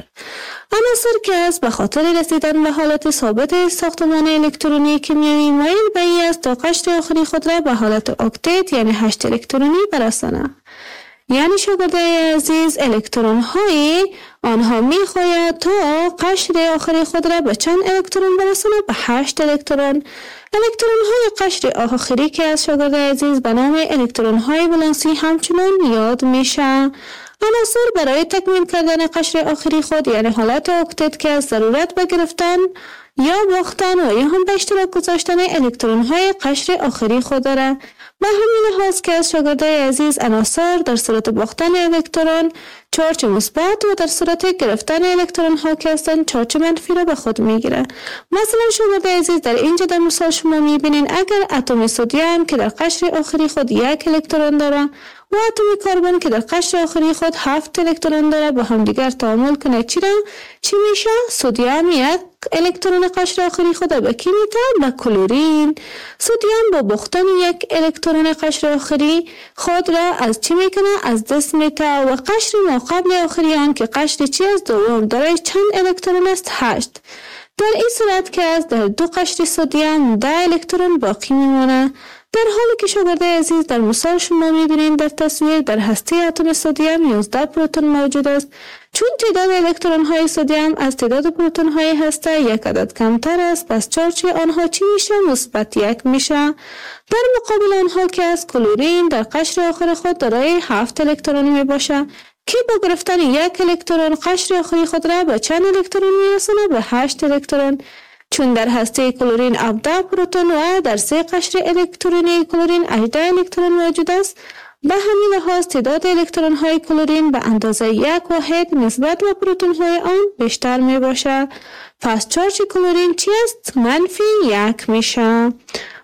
عناصر که است به خاطر رسیدن به حالت ثابت ساختمان الکترونی کیمیایی مایل به این است تا قشر آخری خود را به حالت اکتت یعنی هشت الکترونی برسانه. یعنی شاگرد عزیز الکترون های آنها می خواهد تا قشر آخری خود را به چند الکترون برسانه؟ به هشت الکترون. الکترون های قشر آخری که از شاگرد عزیز به نام الکترون های ولانسی همچنان یاد میشه. عناصر برای تکمیل کردن قشر آخری خود یعنی حالت اکتت که از ضرورت به گرفتن یا باختن و یا هم به اشتراک گذاشتن الکترون های قشر آخری خود داره. به همین لحاظ که از شاگرد عزیز عناصر در صورت باختن الکترون چارج مثبت و در صورت گرفتن الکترون ها که هستند چارج منفی را به خود میگیره. مثلا شاگرد عزیز در اینجا در مثال شما میبینین اگر اتم سدیم که در قشر آخری خود یک الکترون داره و اتم کربن که در قشر آخری خود هفت الکترون داره با هم دیگر تعامل کنه چی را؟ چی میشه؟ سدیم یک الکترون قشر آخری خود به کی میده؟ به کلورین. سدیم با باختن یک الکترون قشر آخری خود را از چی میکنه؟ از دست میده. و قشر ما قبل آخری آن که قشر چی است؟ دوم دارای چند الکترون است؟ هشت. در این صورت که از در دو قشر سدیم ده الکترون باقی میمونه. در حالی که شاگرد عزیز در مثال شما میبینید در تصویر در هسته اتم سدیم یازده پروتون موجود است. چون تعداد الکترون های سدیم از تعداد پروتون های هسته یک عدد کمتر است پس چارج آنها چی میشه؟ مثبت یک میشه. در مقابل آنها که از کلورین در قشر آخر خود دارای هفت الکترونی میباشه که با گرفتن یک الکترون قشر آخری خود را به چند الکترون میرسونه؟ به هشت الکترون. چون در هسته کلورین هفده پروتون و در سه قشر الکترونی کلورین هجده الکترون موجود است به همین لحاظ تعداد الکترون های کلورین به اندازه یک واحد نسبت به پروتون های آن بیشتر می باشه. پس چارج کلورین چی است؟ منفی یک میشه.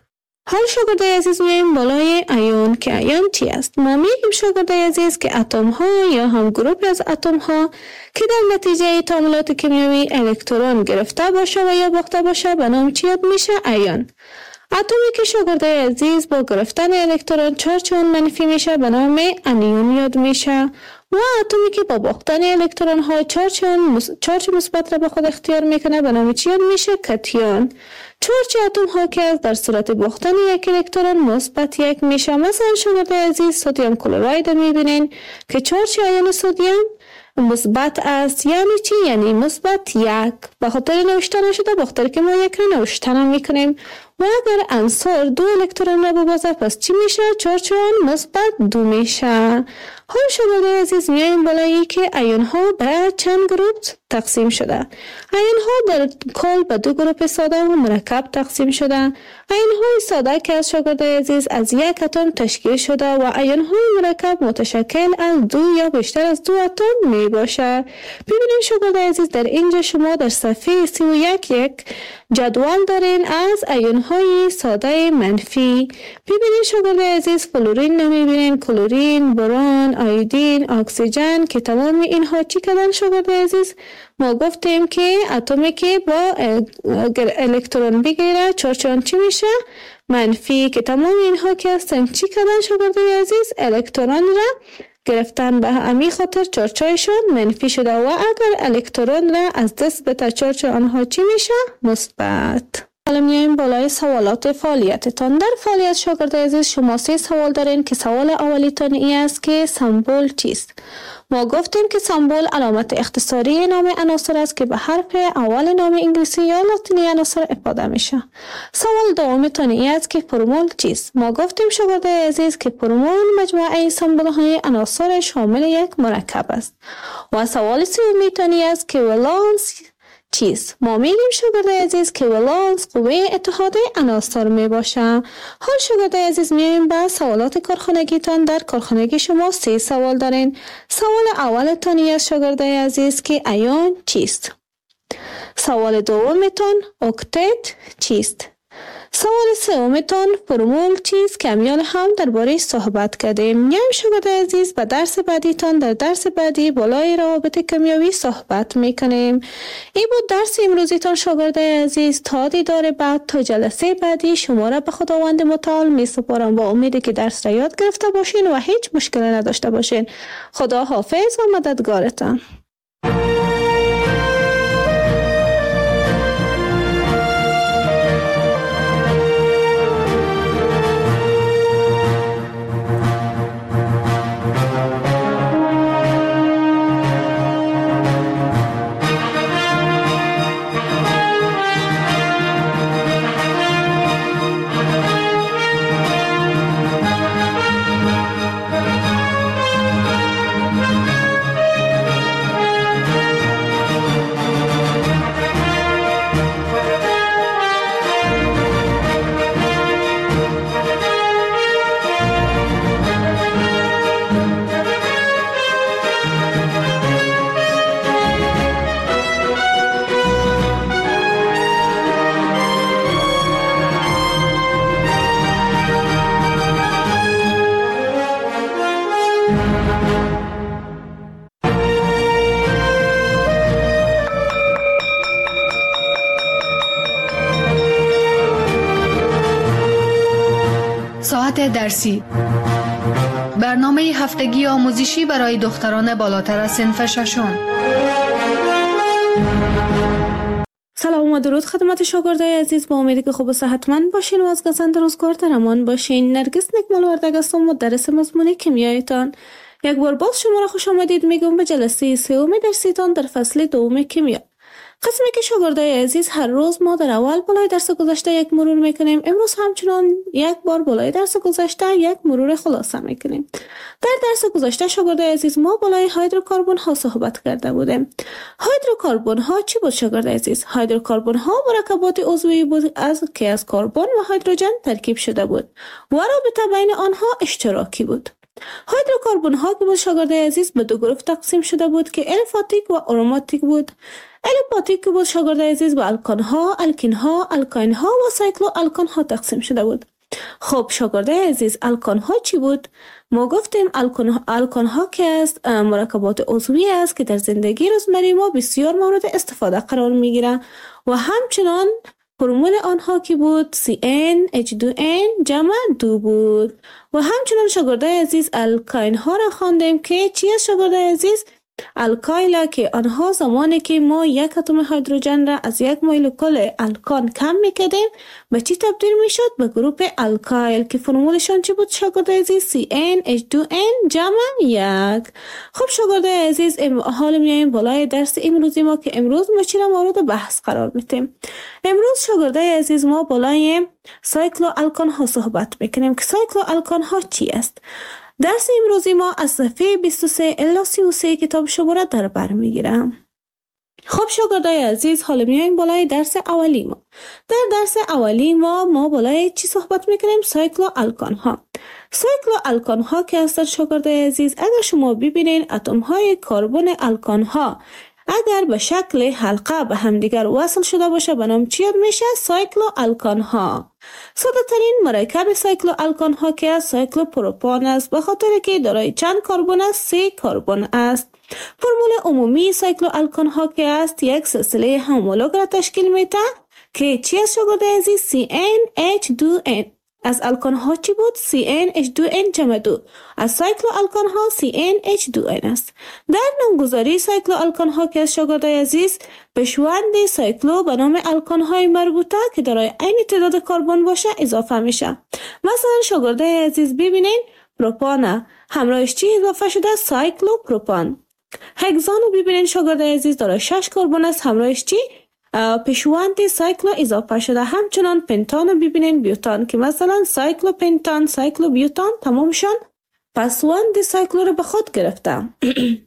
حال شاگرده عزیز میایم بالای ایون که ایون چی است؟ ما میگیم شاگرده عزیز که اتم ها یا هم گروه از اتم ها که در نتیجه تعاملات کیمیایی الکترون گرفته باشه و یا باخته باشه به نام چی یاد میشه؟ ایون. اتمی که شاگرده عزیز با گرفتن الکترون چارج اون منفی میشه به نام انیون یاد میشه و اتمی که با باختن الکترون ها چارج اون چارج مثبت را به خود اختیار میکنه به نام چی یاد میشه؟ کتیون. چارج اتم ها که در صورت باختن یک الکترون مثبت یک میشه. مثلا شاگرده عزیز سدیم کلراید میبینین که چارج ایون سدیم مثبت است. یعنی چی؟ یعنی مثبت یک. به خاطر نوشته نشده به خاطر که ما یک رو نوشتن میکنیم و اگر عنصر دو الکترون رو ببازه پس چی میشه؟ چارج اون مثبت دو میشه. حال شاگرده عزیز میایم بالایی که ایون ها به چند گروه تقسیم شده. ایون ها در کل به دو گروه ساده و مرکب تقسیم شده. ایون های ساده که از شاگرده عزیز از یک اتم تشکیل شده و ایون های مرکب متشکل از دو یا بیشتر از دو اتم می باشه. ببینید شاگرده عزیز در اینجا شما در صفحه سی و یک یک جدول دارین از ایون های ساده منفی. ببینید شاگرده عزیز فلورین نمیبینین، کلورین، برون، آیودین، اکسیژن که تمام اینها چی کردن شاگرده عزیز؟ ما گفتیم که اتمی که با الکترون بگیره چارج اون چی میشه؟ منفی. که تمام اینها که هستن چی کردن شاگرده عزیز؟ الکترون را گرفتن به همین خاطر چارجشون منفی شده و اگر الکترون را از دست بده چارج آنها چی میشه؟ مثبت. حالا میایم بالای سوالات فعالیتتان. در فعالیت شاگرده عزیز شما سه سوال دارین که سوال اولیتان ای است که سمبل چیست؟ ما گفتیم که سمبل علامت اختصاری نام عناصر است که به حرف اول نام انگلیسی یا لاتینی عناصر افاده میشه. سوال دومتان ای است که فرمول چیست؟ ما گفتیم شاگرده عزیز که فرمول مجموعه سمبل های عناصر شامل یک مرکب است. و سوال سومیتان ای است که ولانس چیست؟ ما میگیم شاگرده عزیز که ولانس قوه اتحاد عناصر می باشه. حال شاگرده عزیز میایم به سوالات کارخانگیتان. در کارخانگی شما سه سوال دارین. سوال اولتان است شاگرده عزیز که ایون چیست؟ سوال دومتان اکتت چیست؟ سوال سومتان فرمول چیست که امیال هم درباره صحبت کردیم. میایم شاگرده عزیز به درس بعدیتان در درس بعدی بالای روابط کیمیایی صحبت میکنیم. این بود درس امروزیتان شاگرده عزیز. تا دیدار بعد، تا جلسه بعدی شما را به خداوند متعال می سپارم با امیدی که درس را یاد گرفته باشین و هیچ مشکلی نداشته باشین. خدا حافظ و مددگارتان. ساعت درسی، برنامه هفتگی آموزشی برای دختران بالاتر از صنف ششم. سلام و درود خدمت شاگردای عزیز. با امیدی که خوب و صحتمند باشین و از گزند روزگار در امان باشین. نرگس نکمل وردگ هستم، مدرس مضمون کیمیایتان. یک بار باز شما را خوش آمدید میگم به جلسه سوم درسیتان در فصل دوم کیمیا. قسمی که شاگردای عزیز هر روز ما در اول بالای درس گذشته یک مرور میکنیم. امروز همچنان یک بار بالای درس گذشته یک مرور خلاصه میکنیم. در درس گذشته شاگردای عزیز ما بالای هیدروکربن ها صحبت کرده بودیم. هیدروکربن ها چی بود شاگردای عزیز؟ هیدروکربن ها مرکبات عضوی بود از که از کربن و هیدروژن ترکیب شده بود و رابطه بین آنها اشتراکی بود. هیدروکربن ها که بود شاگردای عزیز به دو گروه تقسیم شده بود که الیفاتیک و آروماتیک بود. الیفاتیک که بود شاگردای عزیز به الکان ها، الکین ها، الکاین ها و سایکلو الکان ها تقسیم شده بود. خب شاگردای عزیز، الکان ها چی بود؟ ما گفتیم الکان, الکان ها که است مرکبات عضوی است که در زندگی روزمره ما بسیار مورد استفاده قرار می گیرند و همچنان فرمول آنها که بود سی ان اچ دو ان جمع دو بود. و همچنان شاگردای عزیز الکاین ها را خواندیم که چی است شاگردای عزیز؟ الکایل که آنها زمانی که ما یک اتم هیدروژن را از یک مولکول الکان کم میکردیم به چی تبدیل میشد؟ به گروپ الکایل که فرمولشان چی بود شاگردای عزیز؟ سی ان اچ دو ان جمع یک. خب شاگردای عزیز حالا میایم بالای درس امروزی ما که امروز ما چی را مورد بحث قرار میتیم. امروز شاگردای عزیز ما بالای سایکلو الکان ها صحبت میکنیم که سایکلو الکان ها چی است؟ درس امروزی ما از صفحه بیست و سه الی سی و سه کتاب شما در بر میگیرم. خب شاگردای عزیز حالا میایم بالای درس اولی ما. در درس اولی ما ما بالای چی صحبت میکنیم؟ سایکلو الکان ها. سایکلو الکان ها که هستند شاگردای عزیز، اگر شما ببینین اتم های کربن الکان ها اگر به شکل حلقه به همدیگر وصل شده باشه به نام چی یاد میشه؟ سایکلو الکان ها. ساده ترین مرکب سایکلو الکان ها که سایکلو پروپان است به خاطر که دارای چند کربن است؟ سه کربن است. فرمول عمومی سایکلو الکان ها که است یک سلسله همولوگ را تشکیل میده که چی است شاگردای عزیز؟ سی ان اچ دو ان. از الکان ها چی بود؟ سی ان اچ دو ان جمع دو. از سایکلو الکان ها سی ان اچ دو ان است. در نامگذاری سایکلو الکان ها که از شاگردای عزیز پیشوند سایکلو به نام الکان های مربوطه که دارای عین تعداد کربن باشه اضافه میشه. مثلا شاگردای عزیز ببینین پروپان همراهش چی اضافه شده؟ سایکلو پروپان. هگزان رو ببینین شاگردای عزیز دارای شش کربن است، همراهش چی؟ پیشوند سایکلو اضافه شده. همچنان پنتان رو ببینین بیوتان که مثلا سایکلو پنتان سایکلو بیوتان تمامشان پسوند سایکلو رو به خود گرفتم.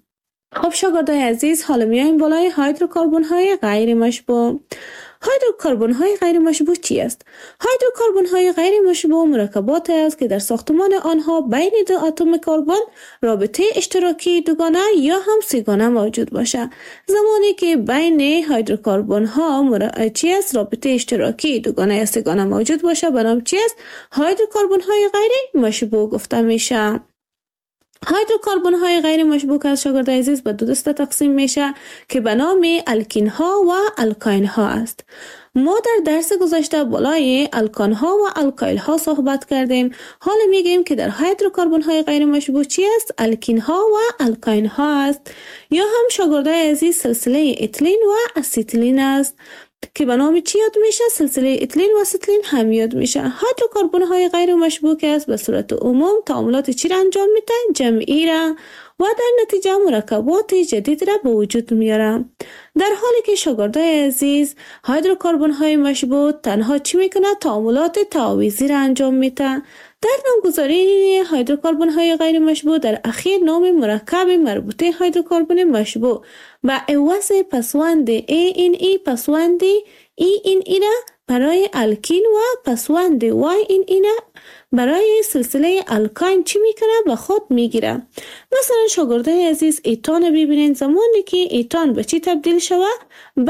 خب شاگردای عزیز حالا میایم بالای هیدروکربن های غیر مشبوع. هیدروکربن های غیر مشبوع چی است؟ هیدروکربن های غیر مشبوع مرکبات است که در ساختمان آنها بین دو اتم کربن رابطه اشتراکی دوگانه یا هم سه‌گانه موجود باشه. زمانی که بین هیدروکربن ها مر... چی است؟ رابطه اشتراکی دوگانه یا سه‌گانه موجود باشه به نام چی است؟ هیدروکربن های غیر مشبوع گفته میشه. هیدروکربن های غیر مشبوع از شاگردای عزیز به دو دسته تقسیم میشه که به نام الکین ها و الکاین ها است. ما در درس گذشته بالای الکان ها و الکایل ها صحبت کردیم. حالا میگیم که در هیدروکربن های غیر مشبوع چی است؟ الکین ها و الکاین ها است یا هم شاگردای عزیز سلسله اتیلین و اسیتیلین است که به نام چی یاد میشه؟ سلسله اتیلین و اسیتیلین هم یاد میشه. هیدروکربن های غیر مشبوع است به صورت عموم تعاملات چی را انجام میده؟ جمعی را و در نتیجه مرکبات جدید را به وجود میاره. در حالی که شاگردای عزیز هیدروکربن های مشبوع تنها چی میکنه؟ تعاملات تعاویزی را انجام میده. در نامگذاری هیدروکربن های غیر مشبوع در اخیر نام مرکب مربوطه هیدروکربن مشبوع به عوض پسوند ای ان ای پسوند ای ان ای را برای الکین و پسوند وای ان ای را برای سلسله الکاین چی میکنه؟ به خود میگیره. مثلا شاگردای عزیز ایتان ببینین زمانی که ایتان به چی تبدیل شوه؟ به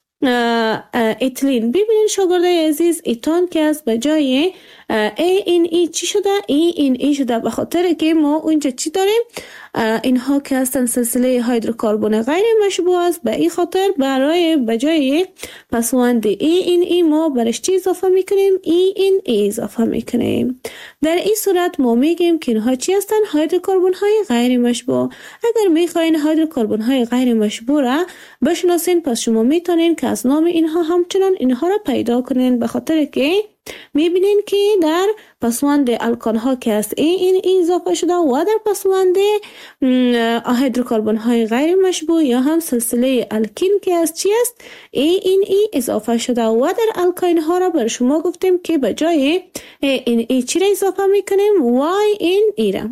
اتیلین. ببینین شاگردای عزیز ایتان که از به جای ای این ای چی شده؟ ای این ای شده به خاطر که ما اونجا چی داریم؟ اینها که هستن سلسله هیدروکربن غیر مشبوع است. به این خاطر برای به جای پسوند ای این ای ما برش چی اضافه میکنیم؟ ای این ای اضافه میکنیم. در این صورت ما میگیم که اینها چی هستن؟ هیدروکربن های غیر مشبوع. اگر میخواین هیدروکربن های غیر مشبوع را بشناسین پس شما میتونین که از نام اینها همچنان اینها را پیدا کنین به خاطر که میبینین که در پسوند الکان ها که است ای این ای اضافه شده و در پسوند هیدروکربن های غیر مشبوع یا هم سلسله الکین که است چی است؟ ای این ای اضافه شده و در الکاین ها را بر شما گفتیم که به جای ای این ای چی را اضافه میکنیم؟ وای این ای را.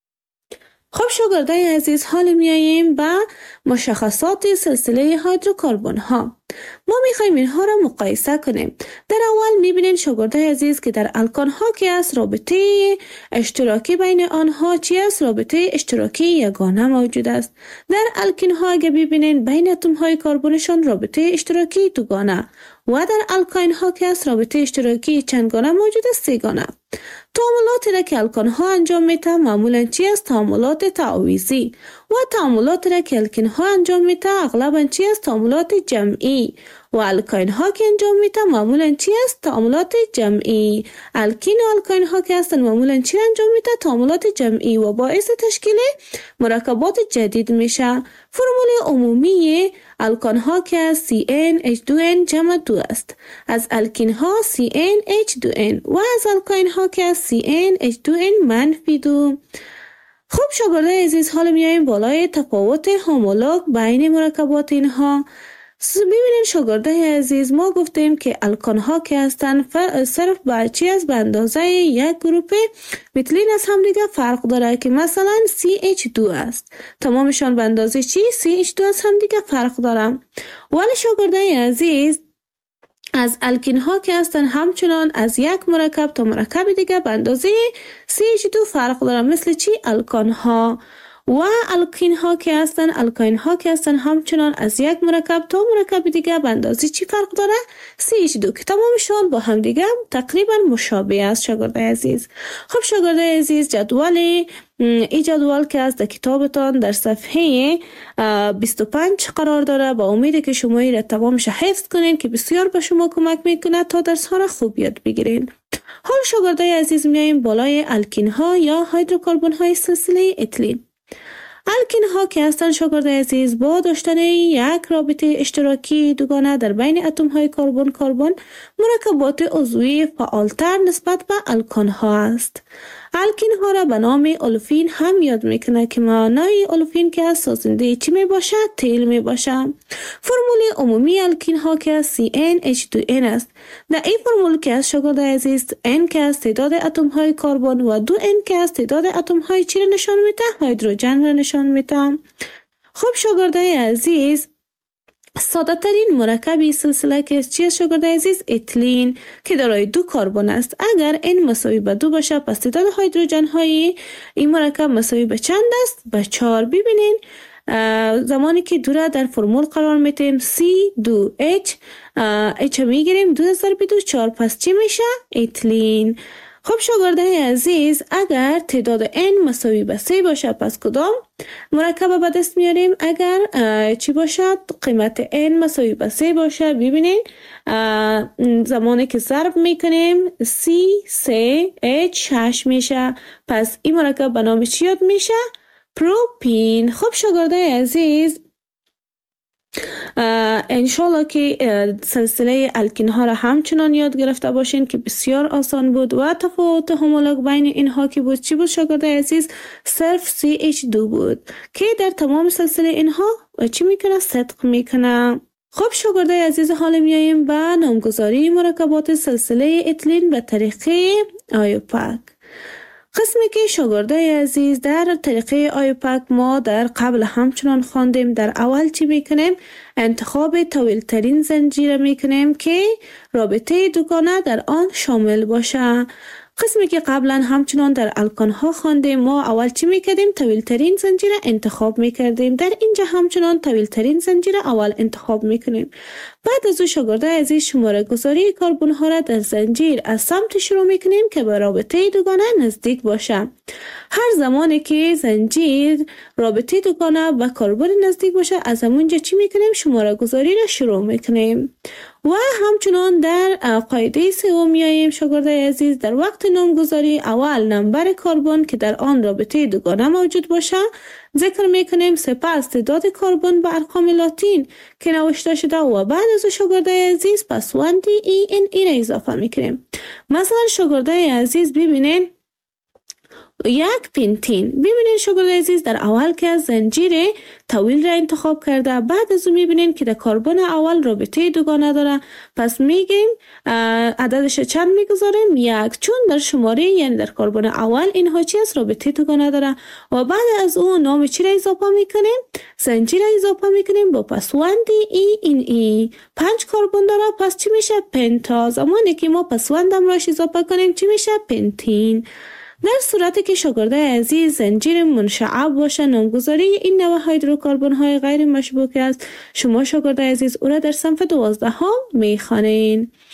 خب شاگردای عزیز حال میاییم به مشخصات سلسله هیدروکربن ها. ما میخوایم اینها را مقایسه کنیم. در اول میبینین شاگردای عزیز که در الکان ها که است رابطه اشتراکی بین آنها چی است؟ رابطه اشتراکی یگانه موجود است. در الکین ها اگه ببینین بین اتم های کربنشان رابطه اشتراکی دوگانه و در الکاین ها که است رابطه اشتراکی چندگانه موجود است؟ سه‌گانه. تعاملاتی را که الکان ها انجام میتن معمولا چی است؟ تعاملات تعویضی. و تعاملاتی را که الکین ها انجام میتن اغلبا چی است؟ تعاملات جمعی. و الکاین ها که انجام میتن معمولا چی است؟ تعاملات جمعی. الکین و الکاین ها که هستن معمولا چی انجام میتن؟ تعاملات جمعی و باعث تشکیل مرکبات جدید میشه. فرمول عمومی الکان ها که سی ان اچ دو ان جمع دو است. از الکین ها سی ان اچ دو ان و از الکاین ها که سی ان اچ دو ان منفی دو. خب شاگردای عزیز، حالا میایم بالای تفاوت هومولوگ بین مرکبات اینها. ببینید شاگردای عزیز، ما گفتیم که الکان ها که هستن صرف با چی از به اندازه یک گروپ متلین از هم دیگه فرق داره که مثلا سی اچ دو است. تمامشان به اندازه چی؟ سی اچ دو از هم دیگه فرق داره. ولی شاگردای عزیز، از الکین ها که هستن همچنان از یک مرکب تا مرکب دیگه به اندازه سی اچ دو فرق داره. مثل چی؟ الکان ها. و الکین ها که هستن الکاین ها که هستن همچنان از یک مرکب تا مرکب دیگه به اندازه چی فرق داره؟ سی اچ دو که تمامشان با هم دیگه تقریبا مشابه است شاگردای عزیز. خب شاگردای عزیز، جدول این جدول که از در کتابتان در صفحه بیست و پنج قرار داره. با امیده که شما این را تمامش حفظ کنین که بسیار به شما کمک میکنه تا درس ها را خوب یاد بگیرین. حال شاگردای عزیز میاییم بالای الکین ها یا هیدروکربن های سلسله اتیلین. الکین ها که هستن شاگردای عزیز با داشتن یک رابطه اشتراکی دوگانه در بین اتم های کربن کربن مرکبات عضوی فعالتر نسبت به الکان ها است. الکین ها را به نام اولفین هم یاد میکنه که معنای اولفین که از سازنده چی می باشه؟ تیل می باشه. فرمول عمومی الکین ها که سی ان اچ دو ان است. در این فرمول که از شاگردای عزیز N که از تعداد اتم های کربن و دو ان که از تعداد اتم های چی را نشان میده؟ هیدروژن را نشان میده. خب شاگردای عزیز، ساده ترین مرکبی سلسله که چی است شاگردای عزیز؟ اتیلین که دارای دو کربن است. اگر n مساوی به دو باشه پس تعداد هیدروژن های این مرکب مساوی به چند است؟ به چهار. ببینین زمانی که دو را در فرمول قرار میتیم سی دو اچ اچ میگیریم دو ضرب دو چهار، پس چی میشه؟ اتیلین. خب شاگردای عزیز، اگر تعداد n مساوی به سه باشه پس کدام مرکب به دست میاریم؟ اگر چی باشد؟ قیمت n مساوی به سه باشه. ببینین زمانی که ضرب میکنیم سی سه اچ هشت میشه. پس این مرکب به نام چی یاد میشه؟ پروپین. خب شاگردای عزیز، انشالله که سلسله الکین ها را همچنان یاد گرفته باشین که بسیار آسان بود. و تفاوت هومولوگ بین اینها که بود چی بود شاگردای عزیز؟ صرف سی اچ دو بود که در تمام سلسله اینها چی میکنه؟ صدق میکنه. خب شاگردای عزیز، حالا میاییم به نامگذاری مرکبات سلسله اتیلین به طریقه آیوپاک. قسمی که شاگردای عزیز در طریقه آیوپاک ما در قبل همچنان خواندیم. در اول چی میکنیم؟ انتخاب طویل ترین زنجیر میکنیم که رابطه دوگانه در آن شامل باشه. قسمی که قبلا همچنان در الکان ها خواندیم، ما اول چی میکردیم؟ طویل ترین زنجیر انتخاب میکردیم. در اینجا همچنان طویل ترین زنجیر اول انتخاب میکنیم. بعد از او شاگردای عزیز شماره گذاری کربن ها را در زنجیر از سمت شروع میکنیم که به رابطه دوگانه نزدیک باشه. هر زمانی که زنجیر رابطه دوگانه با کربن نزدیک باشه از همونجا چی میکنیم؟ شماره گذاری را شروع میکنیم. و همچنان در قاعده سوم میاییم شاگردای عزیز، در وقت نامگذاری اول نمبر کربن که در آن رابطه دوگانه موجود باشه ذکر میکنیم، سپس تعداد کربن به ارقام لاتین که نوشته شده و بعد از شاگردای عزیز پسوند ای ان ای را اضافه میکنیم. مثلا شاگردای عزیز ببینین یک پنتین. ببینین شاگردای عزیز در اول که زنجیر طویل را انتخاب کرده، بعد از اون میبینین که در کربن اول رابطه دوگانه داره، پس میگیم عددش چند میگذاریم؟ یک، چون در شماره یعنی در کربن اول اینها چی است؟ رابطه دوگانه داره. و بعد از اون نام چی را اضافه میکنیم؟ زنجیر را اضافه میکنیم با پسوند ای این ای. پنج کربن داره پس چی میشه؟ پنتا. زمانی که ما پسوندم راش اضافه کنیم چی میشه؟ پنتین. در صورتی که شاگردای عزیز زنجیر منشعب باشه، نامگذاری این نوع هیدروکربن های غیر مشبوک است. شما شاگردای عزیز او را در صنف دوازده ها میخوانین.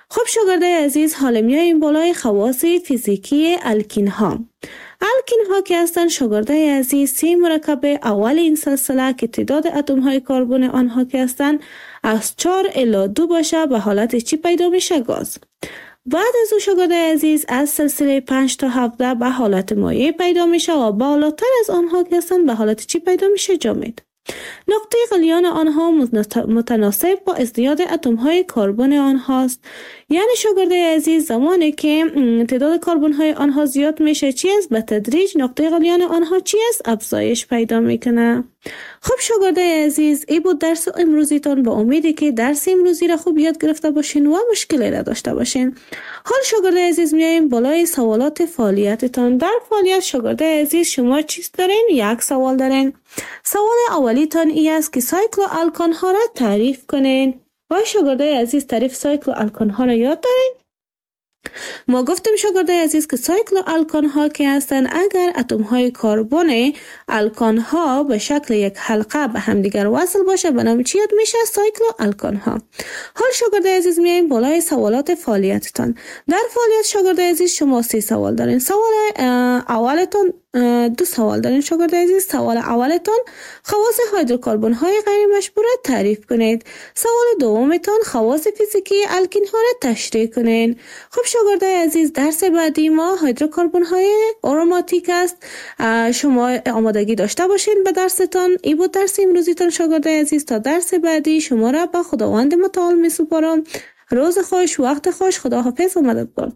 خب شاگردای عزیز، حالا میایم بالای خواص فیزیکی الکین ها. الکین ها که هستند شاگردای عزیز سه مرکب اول این سلسله که تعداد اتم های کربن آنها که هستند از چهار الی دو باشه به حالت چی پیدا میشه؟ گاز. بعد از او شاگردای عزیز از سلسله پنج تا هفده به حالت مایع پیدا میشه و بالاتر از آنها که هستند به حالت چی پیدا میشه؟ جامد. نقطه غلیان آنها متناسب با ازدیاد اتم های کربن آنهاست. یعنی شاگردای عزیز زمانی که تعداد کربن های آنها زیاد میشه چی است؟ به تدریج نقطه غلیان آنها چی است؟ افزایش پیدا میکنه. خب شاگردای عزیز، این بود درس امروزیتان. با امیدی که درس امروزی را خوب یاد گرفته باشین و مشکلی را داشته باشین. حال شاگردای عزیز میایم بالای سوالات فعالیتتان. در فعالیت شاگردای عزیز شما چیست دارین؟ یک سوال دارین. سوال اولیتان ای است که سایکل الکان ها را تعریف کنین. و شاگردای عزیز تعریف سایکل الکان ها را یاد دارین؟ ما گفتیم شاگردای عزیز که سایکل الکان ها که هستن اگر اتم های کربن الکان ها به شکل یک حلقه به همدیگر وصل باشه به نام چی یاد میشه؟ سایکل الکان ها. حال شاگردای عزیز میایم بالای سوالات فعالیتتان. در فعالیت شاگردای عزیز شما سه سوال دارین. سوال اولتون دو سوال دارین شاگردای عزیز. سوال اولتون خواص هیدروکربن های غیر مشبوع تعریف کنید. سوال دومتون خواص فیزیکی الکین ها را تشریح کنین. خب شاگردای عزیز، درس بعدی ما هیدروکربن های آروماتیک است. شما آمادگی داشته باشین به درستان. این بود درس امروزیتان شاگردای عزیز. تا درس بعدی شما را به خداوند متعال می سپارم. روز خوش، وقت خوش، خداحافظ و مددگار.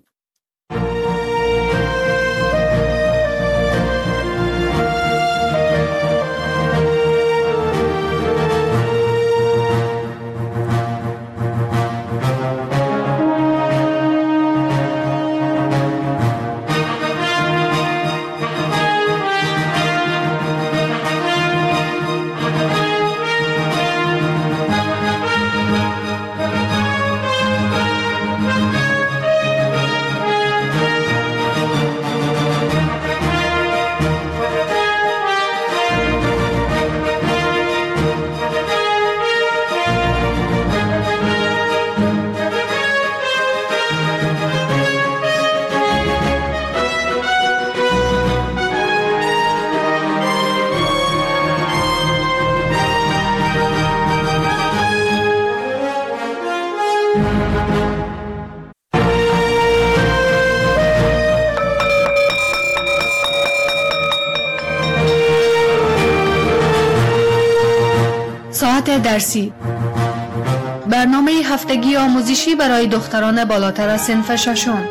ساعت درسی، برنامه هفتگی آموزشی برای دختران بالاتر از صنف ششم.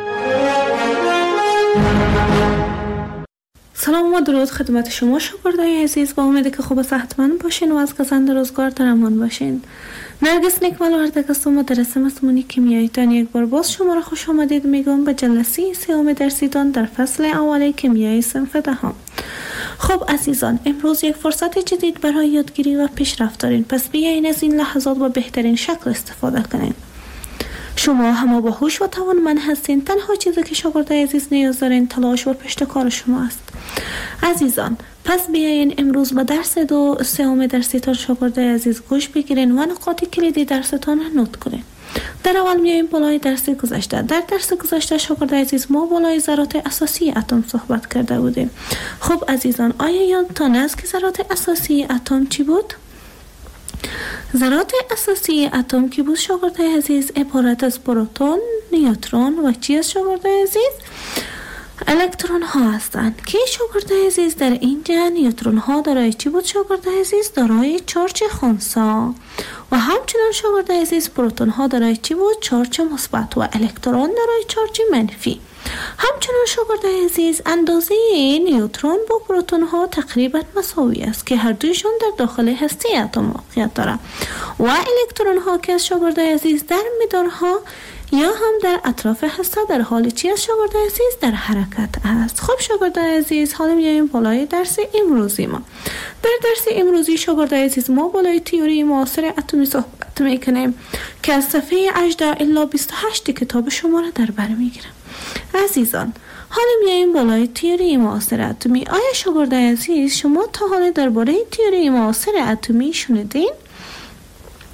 سلام و درود خدمت شما شاگردای عزیز. با امید که خوب و صحتمند باشین و از گزند روزگار در امان باشین. نرگس نیکمل وردگ هستم، مدرس مضمون کیمیاییتان. یک بار باز شما را خوش آمدید میگم به جلسه سوم درسیتان در فصل اول کیمیای صنف دهم. خب عزیزان، امروز یک فرصت جدید برای یادگیری و پیشرفت دارین، پس بیاین از این لحظات با بهترین شکل استفاده کنین. شما همه با هوش و توانمند هستین. تنها چیزی که شاگردای عزیز نیاز دارین تلاش و پشت کار شما است. عزیزان، پس بیاین امروز با درس دو سوم درسیتان شاگردای عزیز گوش بگیرین و نکات کلیدی درستان را نوت کنین. در اول میایم بالای درس گذشته. در درس گذشته شاگردای عزیز ما بالای ذرات اساسی اتم صحبت کرده بودیم. خب عزیزان، آیا یادتان است که ذرات اساسی اتم چی بود؟ ذرات اساسی اتم که بود شاگردای عزیز عبارت از پروتون، نیوترون و چی است شاگردای عزیز؟ الکترون ها هستند که شاگردای عزیز در اینجا نیوترون ها دارای چی بود شاگردای عزیز؟ دارای چارج خنثی و همچنان شاگردای عزیز پروتون ها دارای چی بود؟ چارج مثبت و الکترون دارای چارج منفی. همچنان شاگردای عزیز اندازه نیوترون با پروتون ها تقریبا مساوی است که هر دویشون در داخل هسته اتم واقعیت دارند و الکترون ها که از شاگردای عزیز در مدارها یا هم در اطراف هسته در حال چی است شاگردای عزیز؟ در حرکت است. خب شاگردای عزیز، حالا میایم بالای درس امروزی ما. در درس امروزی شاگردای عزیز ما بالای تئوری معاصر اتمی صحبت میکنیم که از صفحه هجده الی بیست و هشت کتاب شما را در بر میگیرم. عزیزان، حالا میایم بالای تئوری معاصر اتمی. آیا شاگردای عزیز شما تا حالا درباره تئوری معاصر اتمی شنیدین؟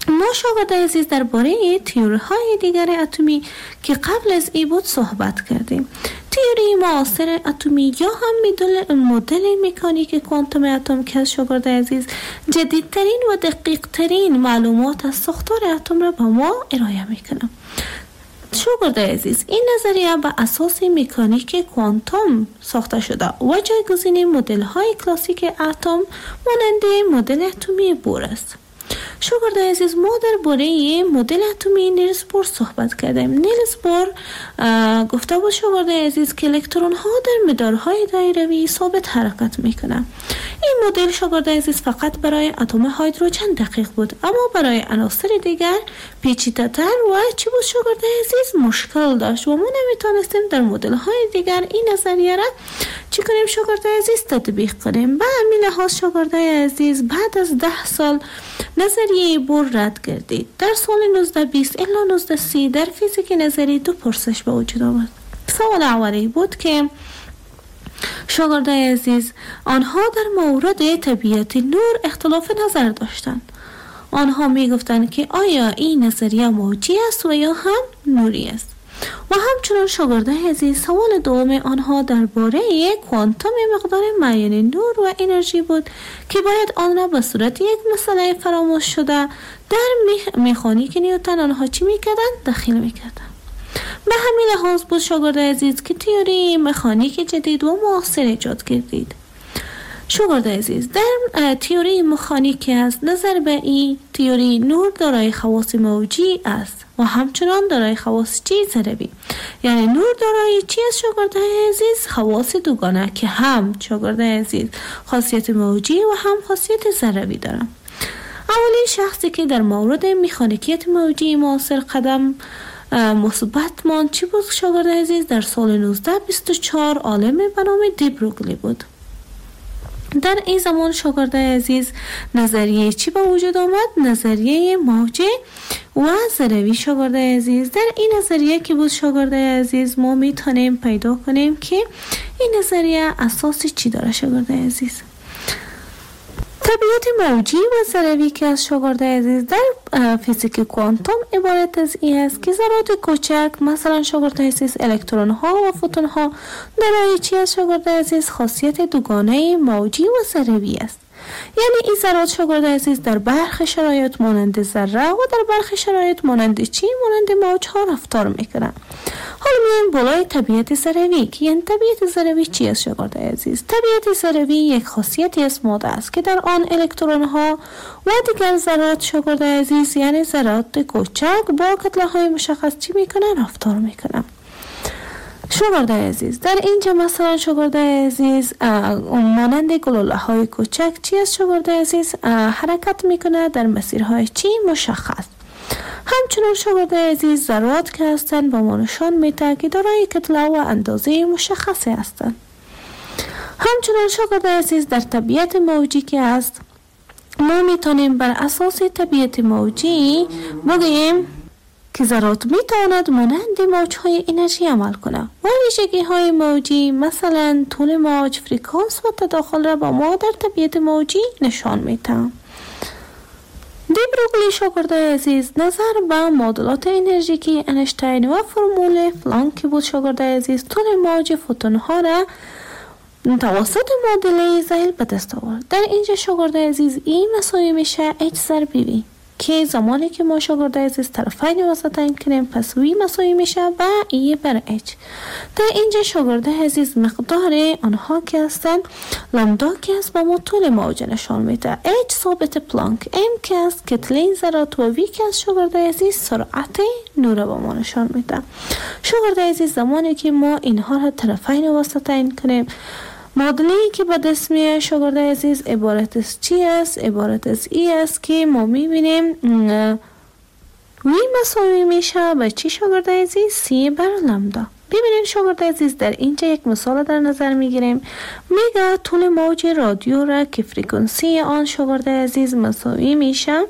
ما شاگرد عزیز درباره تئوری های دیگر اتمی که قبل از این بود صحبت کردیم. تئوری معاصر اتمی یا هم مدل مدل مکانیک کوانتوم اتم که از شاگرد عزیز جدیدترین و دقیق ترین معلومات از ساختار اتم را به ما ارائه میکنه. شاگرد عزیز این نظریه بر اساس مکانیک کوانتوم ساخته شده و جایگزین مدل های کلاسیک اتم مانند مدل اتمی بور است. شاگرد عزیز ما درباره مدل اتمی نیلز بور صحبت کردیم. نیلز بور گفته بود شاگرد عزیز که الکترون ها در مدارهای دایروی ثابت حرکت میکنند. این مدل شاگرد عزیز فقط برای اتم هیدروژن دقیق بود، اما برای عناصر دیگر پیچیده‌تر و چی بود شاگرد عزیز مشکل داشت و ما نمیتونستیم در مدل های دیگر این نظریه را چی کنیم شاگرد عزیز تطبیق کنیم. به همین لحاظ شاگرد عزیز بعد از ده سال نظریه بور رد گردید. در سال نوزده بیست الی نوزده سی در فیزیک نظری دو پرسش به وجود آمد. سوال اولی بود که شاگرد عزیز آنها در مورد طبیعت نور اختلاف نظر داشتند. آنها می گفتند که آیا این نظریه موجی است و یا هم نوری است. و همچنان شاگرد عزیز سوال دوم آنها درباره کوانتوم مقدار معین نور و انرژی بود که باید آن را به صورت یک مسئله فراموش شده در مکانیک نیوتن آنها چی میکردند؟ دخیل میکردند. به همین لحاظ بود شاگرد عزیز که تئوری مکانیک جدید و معاصر ایجاد کردید. شاگرد عزیز در تئوری مکانیک است نظر به این تئوری نور دارای خواص موجی است و همچنان دارای خواص چی ضربی، یعنی نور دارای چی است شاگرد عزیز؟ خواص دوگانه که هم شاگرد عزیز خاصیت موجی و هم خاصیت ضربی دارند. اولین شخصی که در مورد مکانیکیت موجی معاصر قدم مثبت مان چی بود شاگرد عزیز؟ در سال نوزده بیست و چهار عالم به نام دی بروگلی بود. در این زمان شاگرد عزیز نظریه چی به وجود آمد؟ نظریه موج و ضربی شاگرد عزیز. در این نظریه که بود شاگرد عزیز ما میتونیم پیدا کنیم که این نظریه اساس چی داره شاگرد عزیز؟ طبیعت موجی و ضربی که از شاگرد عزیز در فیزیک کوانتوم عبارت از این است که ذرات کوچک مثلا شاگرد عزیز الکترون ها و فوتون ها دارای چی از شاگرد عزیز؟ خاصیت دوگانه موجی و ضربی است. یعنی این ذرات شاگرد عزیز در برخی شرایط مانند ذره و در برخی شرایط مانند چی؟ مانند موج ها رفتار میکنن. حالا میایم بالای طبیعت ضربی که یعنی طبیعت ضربی چی است شاگرد عزیز؟ طبیعت ضربی یک خاصیتی از ماده است که در آن الکترون ها و دیگر ذرات شاگرد عزیز یعنی ذرات کوچک با کتله های مشخص چی میکنن؟ رفتار میکنن. شاگرد عزیز در اینجا مثلا شاگرد عزیز مانند گلوله های کوچک چی است شاگرد عزیز؟ حرکت میکنه در مسیرهای چی؟ مشخص. همچنان شاگرد عزیز ذرات که هستند با ما نشان میده که دارای کتله و اندازه مشخصی هستند. همچنان شاگرد عزیز در طبیعت موجی که است ما میتونیم بر اساس طبیعت موجی بگیم که ذرات میتواند مانند موجهای انرژی عمل کنه و ویژگی های موجی مثلا طول موج، فرکانس و تداخل را با ما در طبیعت موجی نشان میده. دی بروگلی شاگرد عزیز نظر به معادلات انرژیکی اینشتین و فرمول پلانک بود شاگرد عزیز طول موج فوتون ها را توسط معادله زیل به دست آورد. در اینجا شاگرد عزیز این مساوی میشه اچ ضرب وی که زمانی که ما شاگرد عزیز طرفین وسطین کنیم پس وی مساوی میشه با ای بر اچ. در اینجا شاگرد عزیز مقدار آنها که هستن لامدا که است با ما طول موج نشان میده، اچ ثابت پلانک، ام که است کتله ذرات و وی که است شاگرد عزیز سرعت نور با ما نشان میده. شاگرد عزیز زمانی که ما اینها را طرفین وسطین کنیم معادله‌ای که به دست میاد شاگرد عزیز عبارت از چی است؟ عبارت از ای است که ما میبینیم وی مساوی میشه به چی شاگرد عزیز؟ سی بر لامدا. ببینید شاگرد عزیز در اینجا یک مثال در نظر میگیریم. میگه طول موج رادیو را که فرکانسی آن شاگرد عزیز مساوی میشه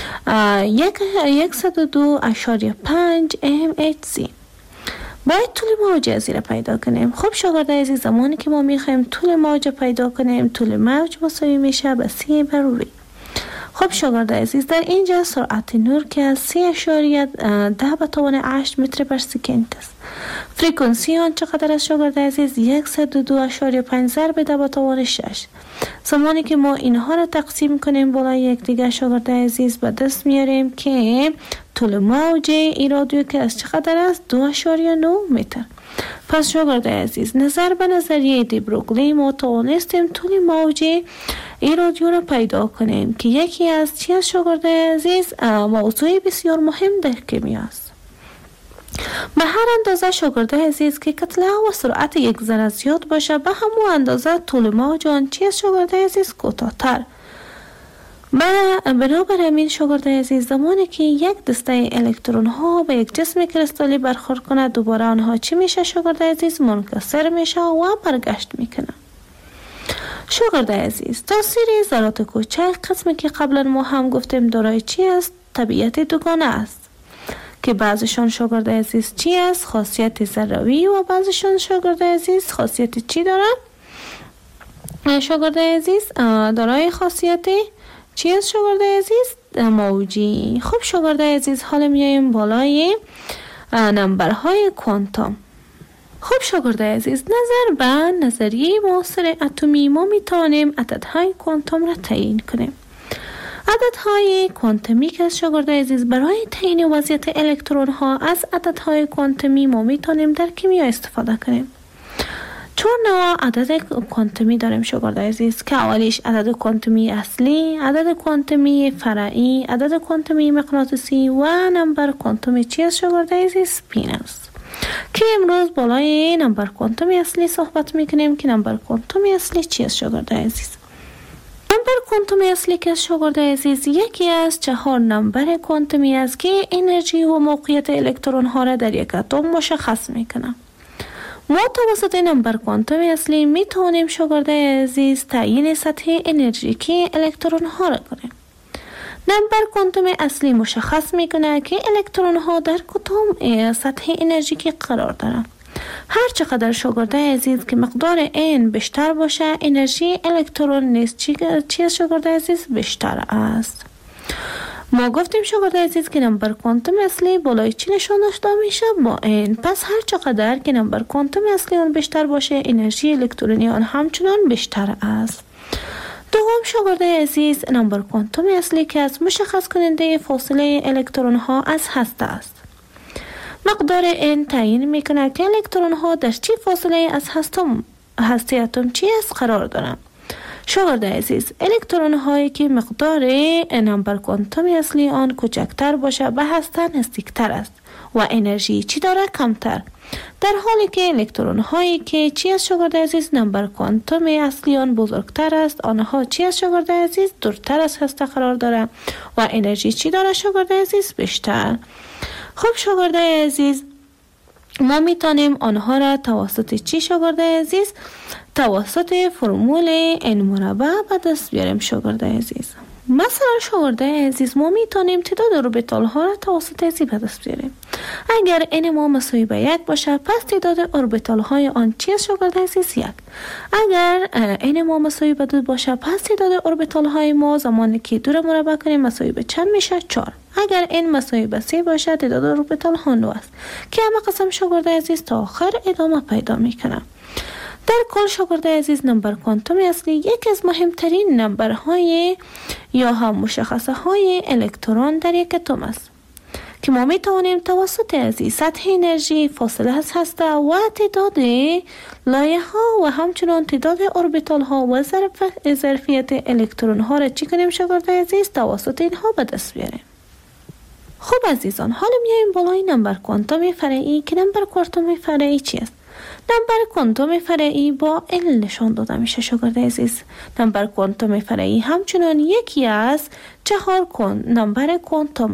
یک صد و دو اشاریه پنج ام اچ سی. باید طول موج از را پیدا کنیم. خب شاگرد عزیز زمانی که ما میخوایم طول موج پیدا کنیم طول موج مساوی میشه به سی بر وی. خب شاگرد عزیز، در اینجا سرعت نور که از سه اشاریه ده به توان هشت متر بر سکند است. فرکانسی آن چقدر است شاگرد عزیز؟ صد و دو اشاریه پنج ضرب ده به توان شش. زمانی که ما اینها را تقسیم کنیم بالای یک دیگر شاگرد عزیز به دست میاریم که طول موج این رادیو که از چقدر است؟ دو اشاریه نه متر. پس شاگرد عزیز، نظر به نظریه دی بروگلی ما توانستیم طول موج این رادیو را پیدا کنیم که یکی از چی از شاگرد عزیز موضوع بسیار مهم در کیمیا است. به هر اندازه شاگرد عزیز که کتله و سرعت یک ذره زیاد باشه، به همون اندازه طول موج آن چی از شاگرد عزیز کوتاه‌تر. بنابر همین شاگرد عزیز، زمانی که یک دسته الکترون ها به یک جسم کریستالی برخورد کنه، دوباره آنها چی میشه شاگرد عزیز؟ منکسر میشه و برگشت میکنه. شاگرد عزیز، تاثیر ذرات کوچک، قسمی که قبلا ما هم گفتیم دارای چی است؟ طبیعت دوگانه است که بعضشان شاگرد عزیز چی است؟ خاصیت ذروی و بعضشان شاگرد عزیز خاصیت چی داره؟ شاگرد عزیز دارای خاصیت چی است شاگرد عزیز؟ موجی. خب شاگرد عزیز، حالا میایم بالای نمبرهای کوانتوم. خب شاگرد عزیز، نظر به نظریه معاصر اتمی ما میتوانیم عددهای کوانتوم را تعیین کنیم. عددهای کوانتومی که از شاگرد عزیز برای تعیین وضعیت الکترون ها از عددهای کوانتومی ما میتوانیم در کیمیا استفاده کنیم. چون نوع عدد کوانتومی داریم شاگرد عزیز که اولیش عدد کوانتومی اصلی، عدد کوانتومی فرعی، عدد کوانتومی مغناطیسی و نمبر کوانتومی چی است شاگرد عزیز؟ سپین است. که امروز بالای نمبر کوانتومی اصلی صحبت میکنیم که نمبر کوانتومی اصلی چی است شاگرد عزیز؟ نمبر کوانتومی اصلی که شاگرد عزیز یکی از چهار نمبر کوانتومی است که انرژی و موقعیت الکترون ها را در یک اتم مشخص میکنه. ما توسط نمبر کوانتومی اصلی می توانیم شاگرد عزیز تعیین سطح انرژیکی الکترون ها را کنیم. نمبر کوانتومی اصلی مشخص می کنه که الکترون ها در کدام سطح انرژیکی قرار دارند. هر چقدر شاگرد عزیز که مقدار n بیشتر باشه، انرژی الکترون نیز چی از شاگرد عزیز بیشتر است. ما گفتیم شاگرد عزیز که نمبر کوانتوم اصلی بالای چی نشان داشته میشه؟ با n. پس هر چقدر که نمبر کوانتوم اصلی آن بیشتر باشه، انرژی الکترونی آن همچنان بیشتر است. دوم شاگرد عزیز، نمبر کوانتوم اصلی که از مشخص کننده فاصله الکترون ها از هسته است. مقدار n تعیین میکنه که الکترون ها در چی فاصله از هسته اتم چی است قرار دارند. شاگرد عزیز، الکترون هایی که مقدار نمبر کوانتومی اصلی آن کوچکتر باشه به هسته نزدیکتر است و انرژی چی داره؟ کمتر. در حالی که الکترون هایی که چی از شاگرد عزیز نمبر کوانتومی اصلی آن بزرگتر است، آنها چی از شاگرد عزیز دورتر از هسته قرار داره و انرژی چی داره شاگرد عزیز؟ بیشتر. خب شاگرد عزیز، ما میتونیم آنها را توسط چی شاگرد عزیز؟ توسط فرمول n مربع به دست بیاریم شاگرد عزیز. مثلا شاگرد عزیز، ما میتونیم تعداد اوربیتال ها را توسط زی به دست بیاریم. اگر n ما مساوی به یک باشه، پس تعداد اوربیتال های آن چی است شاگرد عزیز؟ یک. اگر n ما مساوی به دو باشه، پس تعداد اوربیتال های ما زمانی که دو را مربع کنیم مساوی به چند میشه؟ چهار. اگر n مساوی به سه باشه، تعداد اوربیتال ها نو است که همه قسم شاگرد عزیز تا آخر ادامه پیدا میکنه. در کل شاگرد عزیز، نمبر کوانتومی اصلی یکی از مهمترین نمبرهای یا هم مشخصه های الکترون در یک اتم است که ما می توانیم توسط عزیز سطح انرژی، فاصله از هسته و تعداد لایه ها و همچنان تعداد اوربیتال ها و ظرفیت الکترون ها را چی کنیم شاگرد عزیز؟ توسط اینها به دست بیاریم. خب عزیزان، حالا میایم بالای نمبر کوانتومی فرعی که نمبر کوانتومی فرعی چی است؟ نمبر کوانتوم فرعی با L نشان داده میشه شاگرد عزیز. نمبر کوانتوم فرعی همچنان یکی از چهار نمبر کوانتوم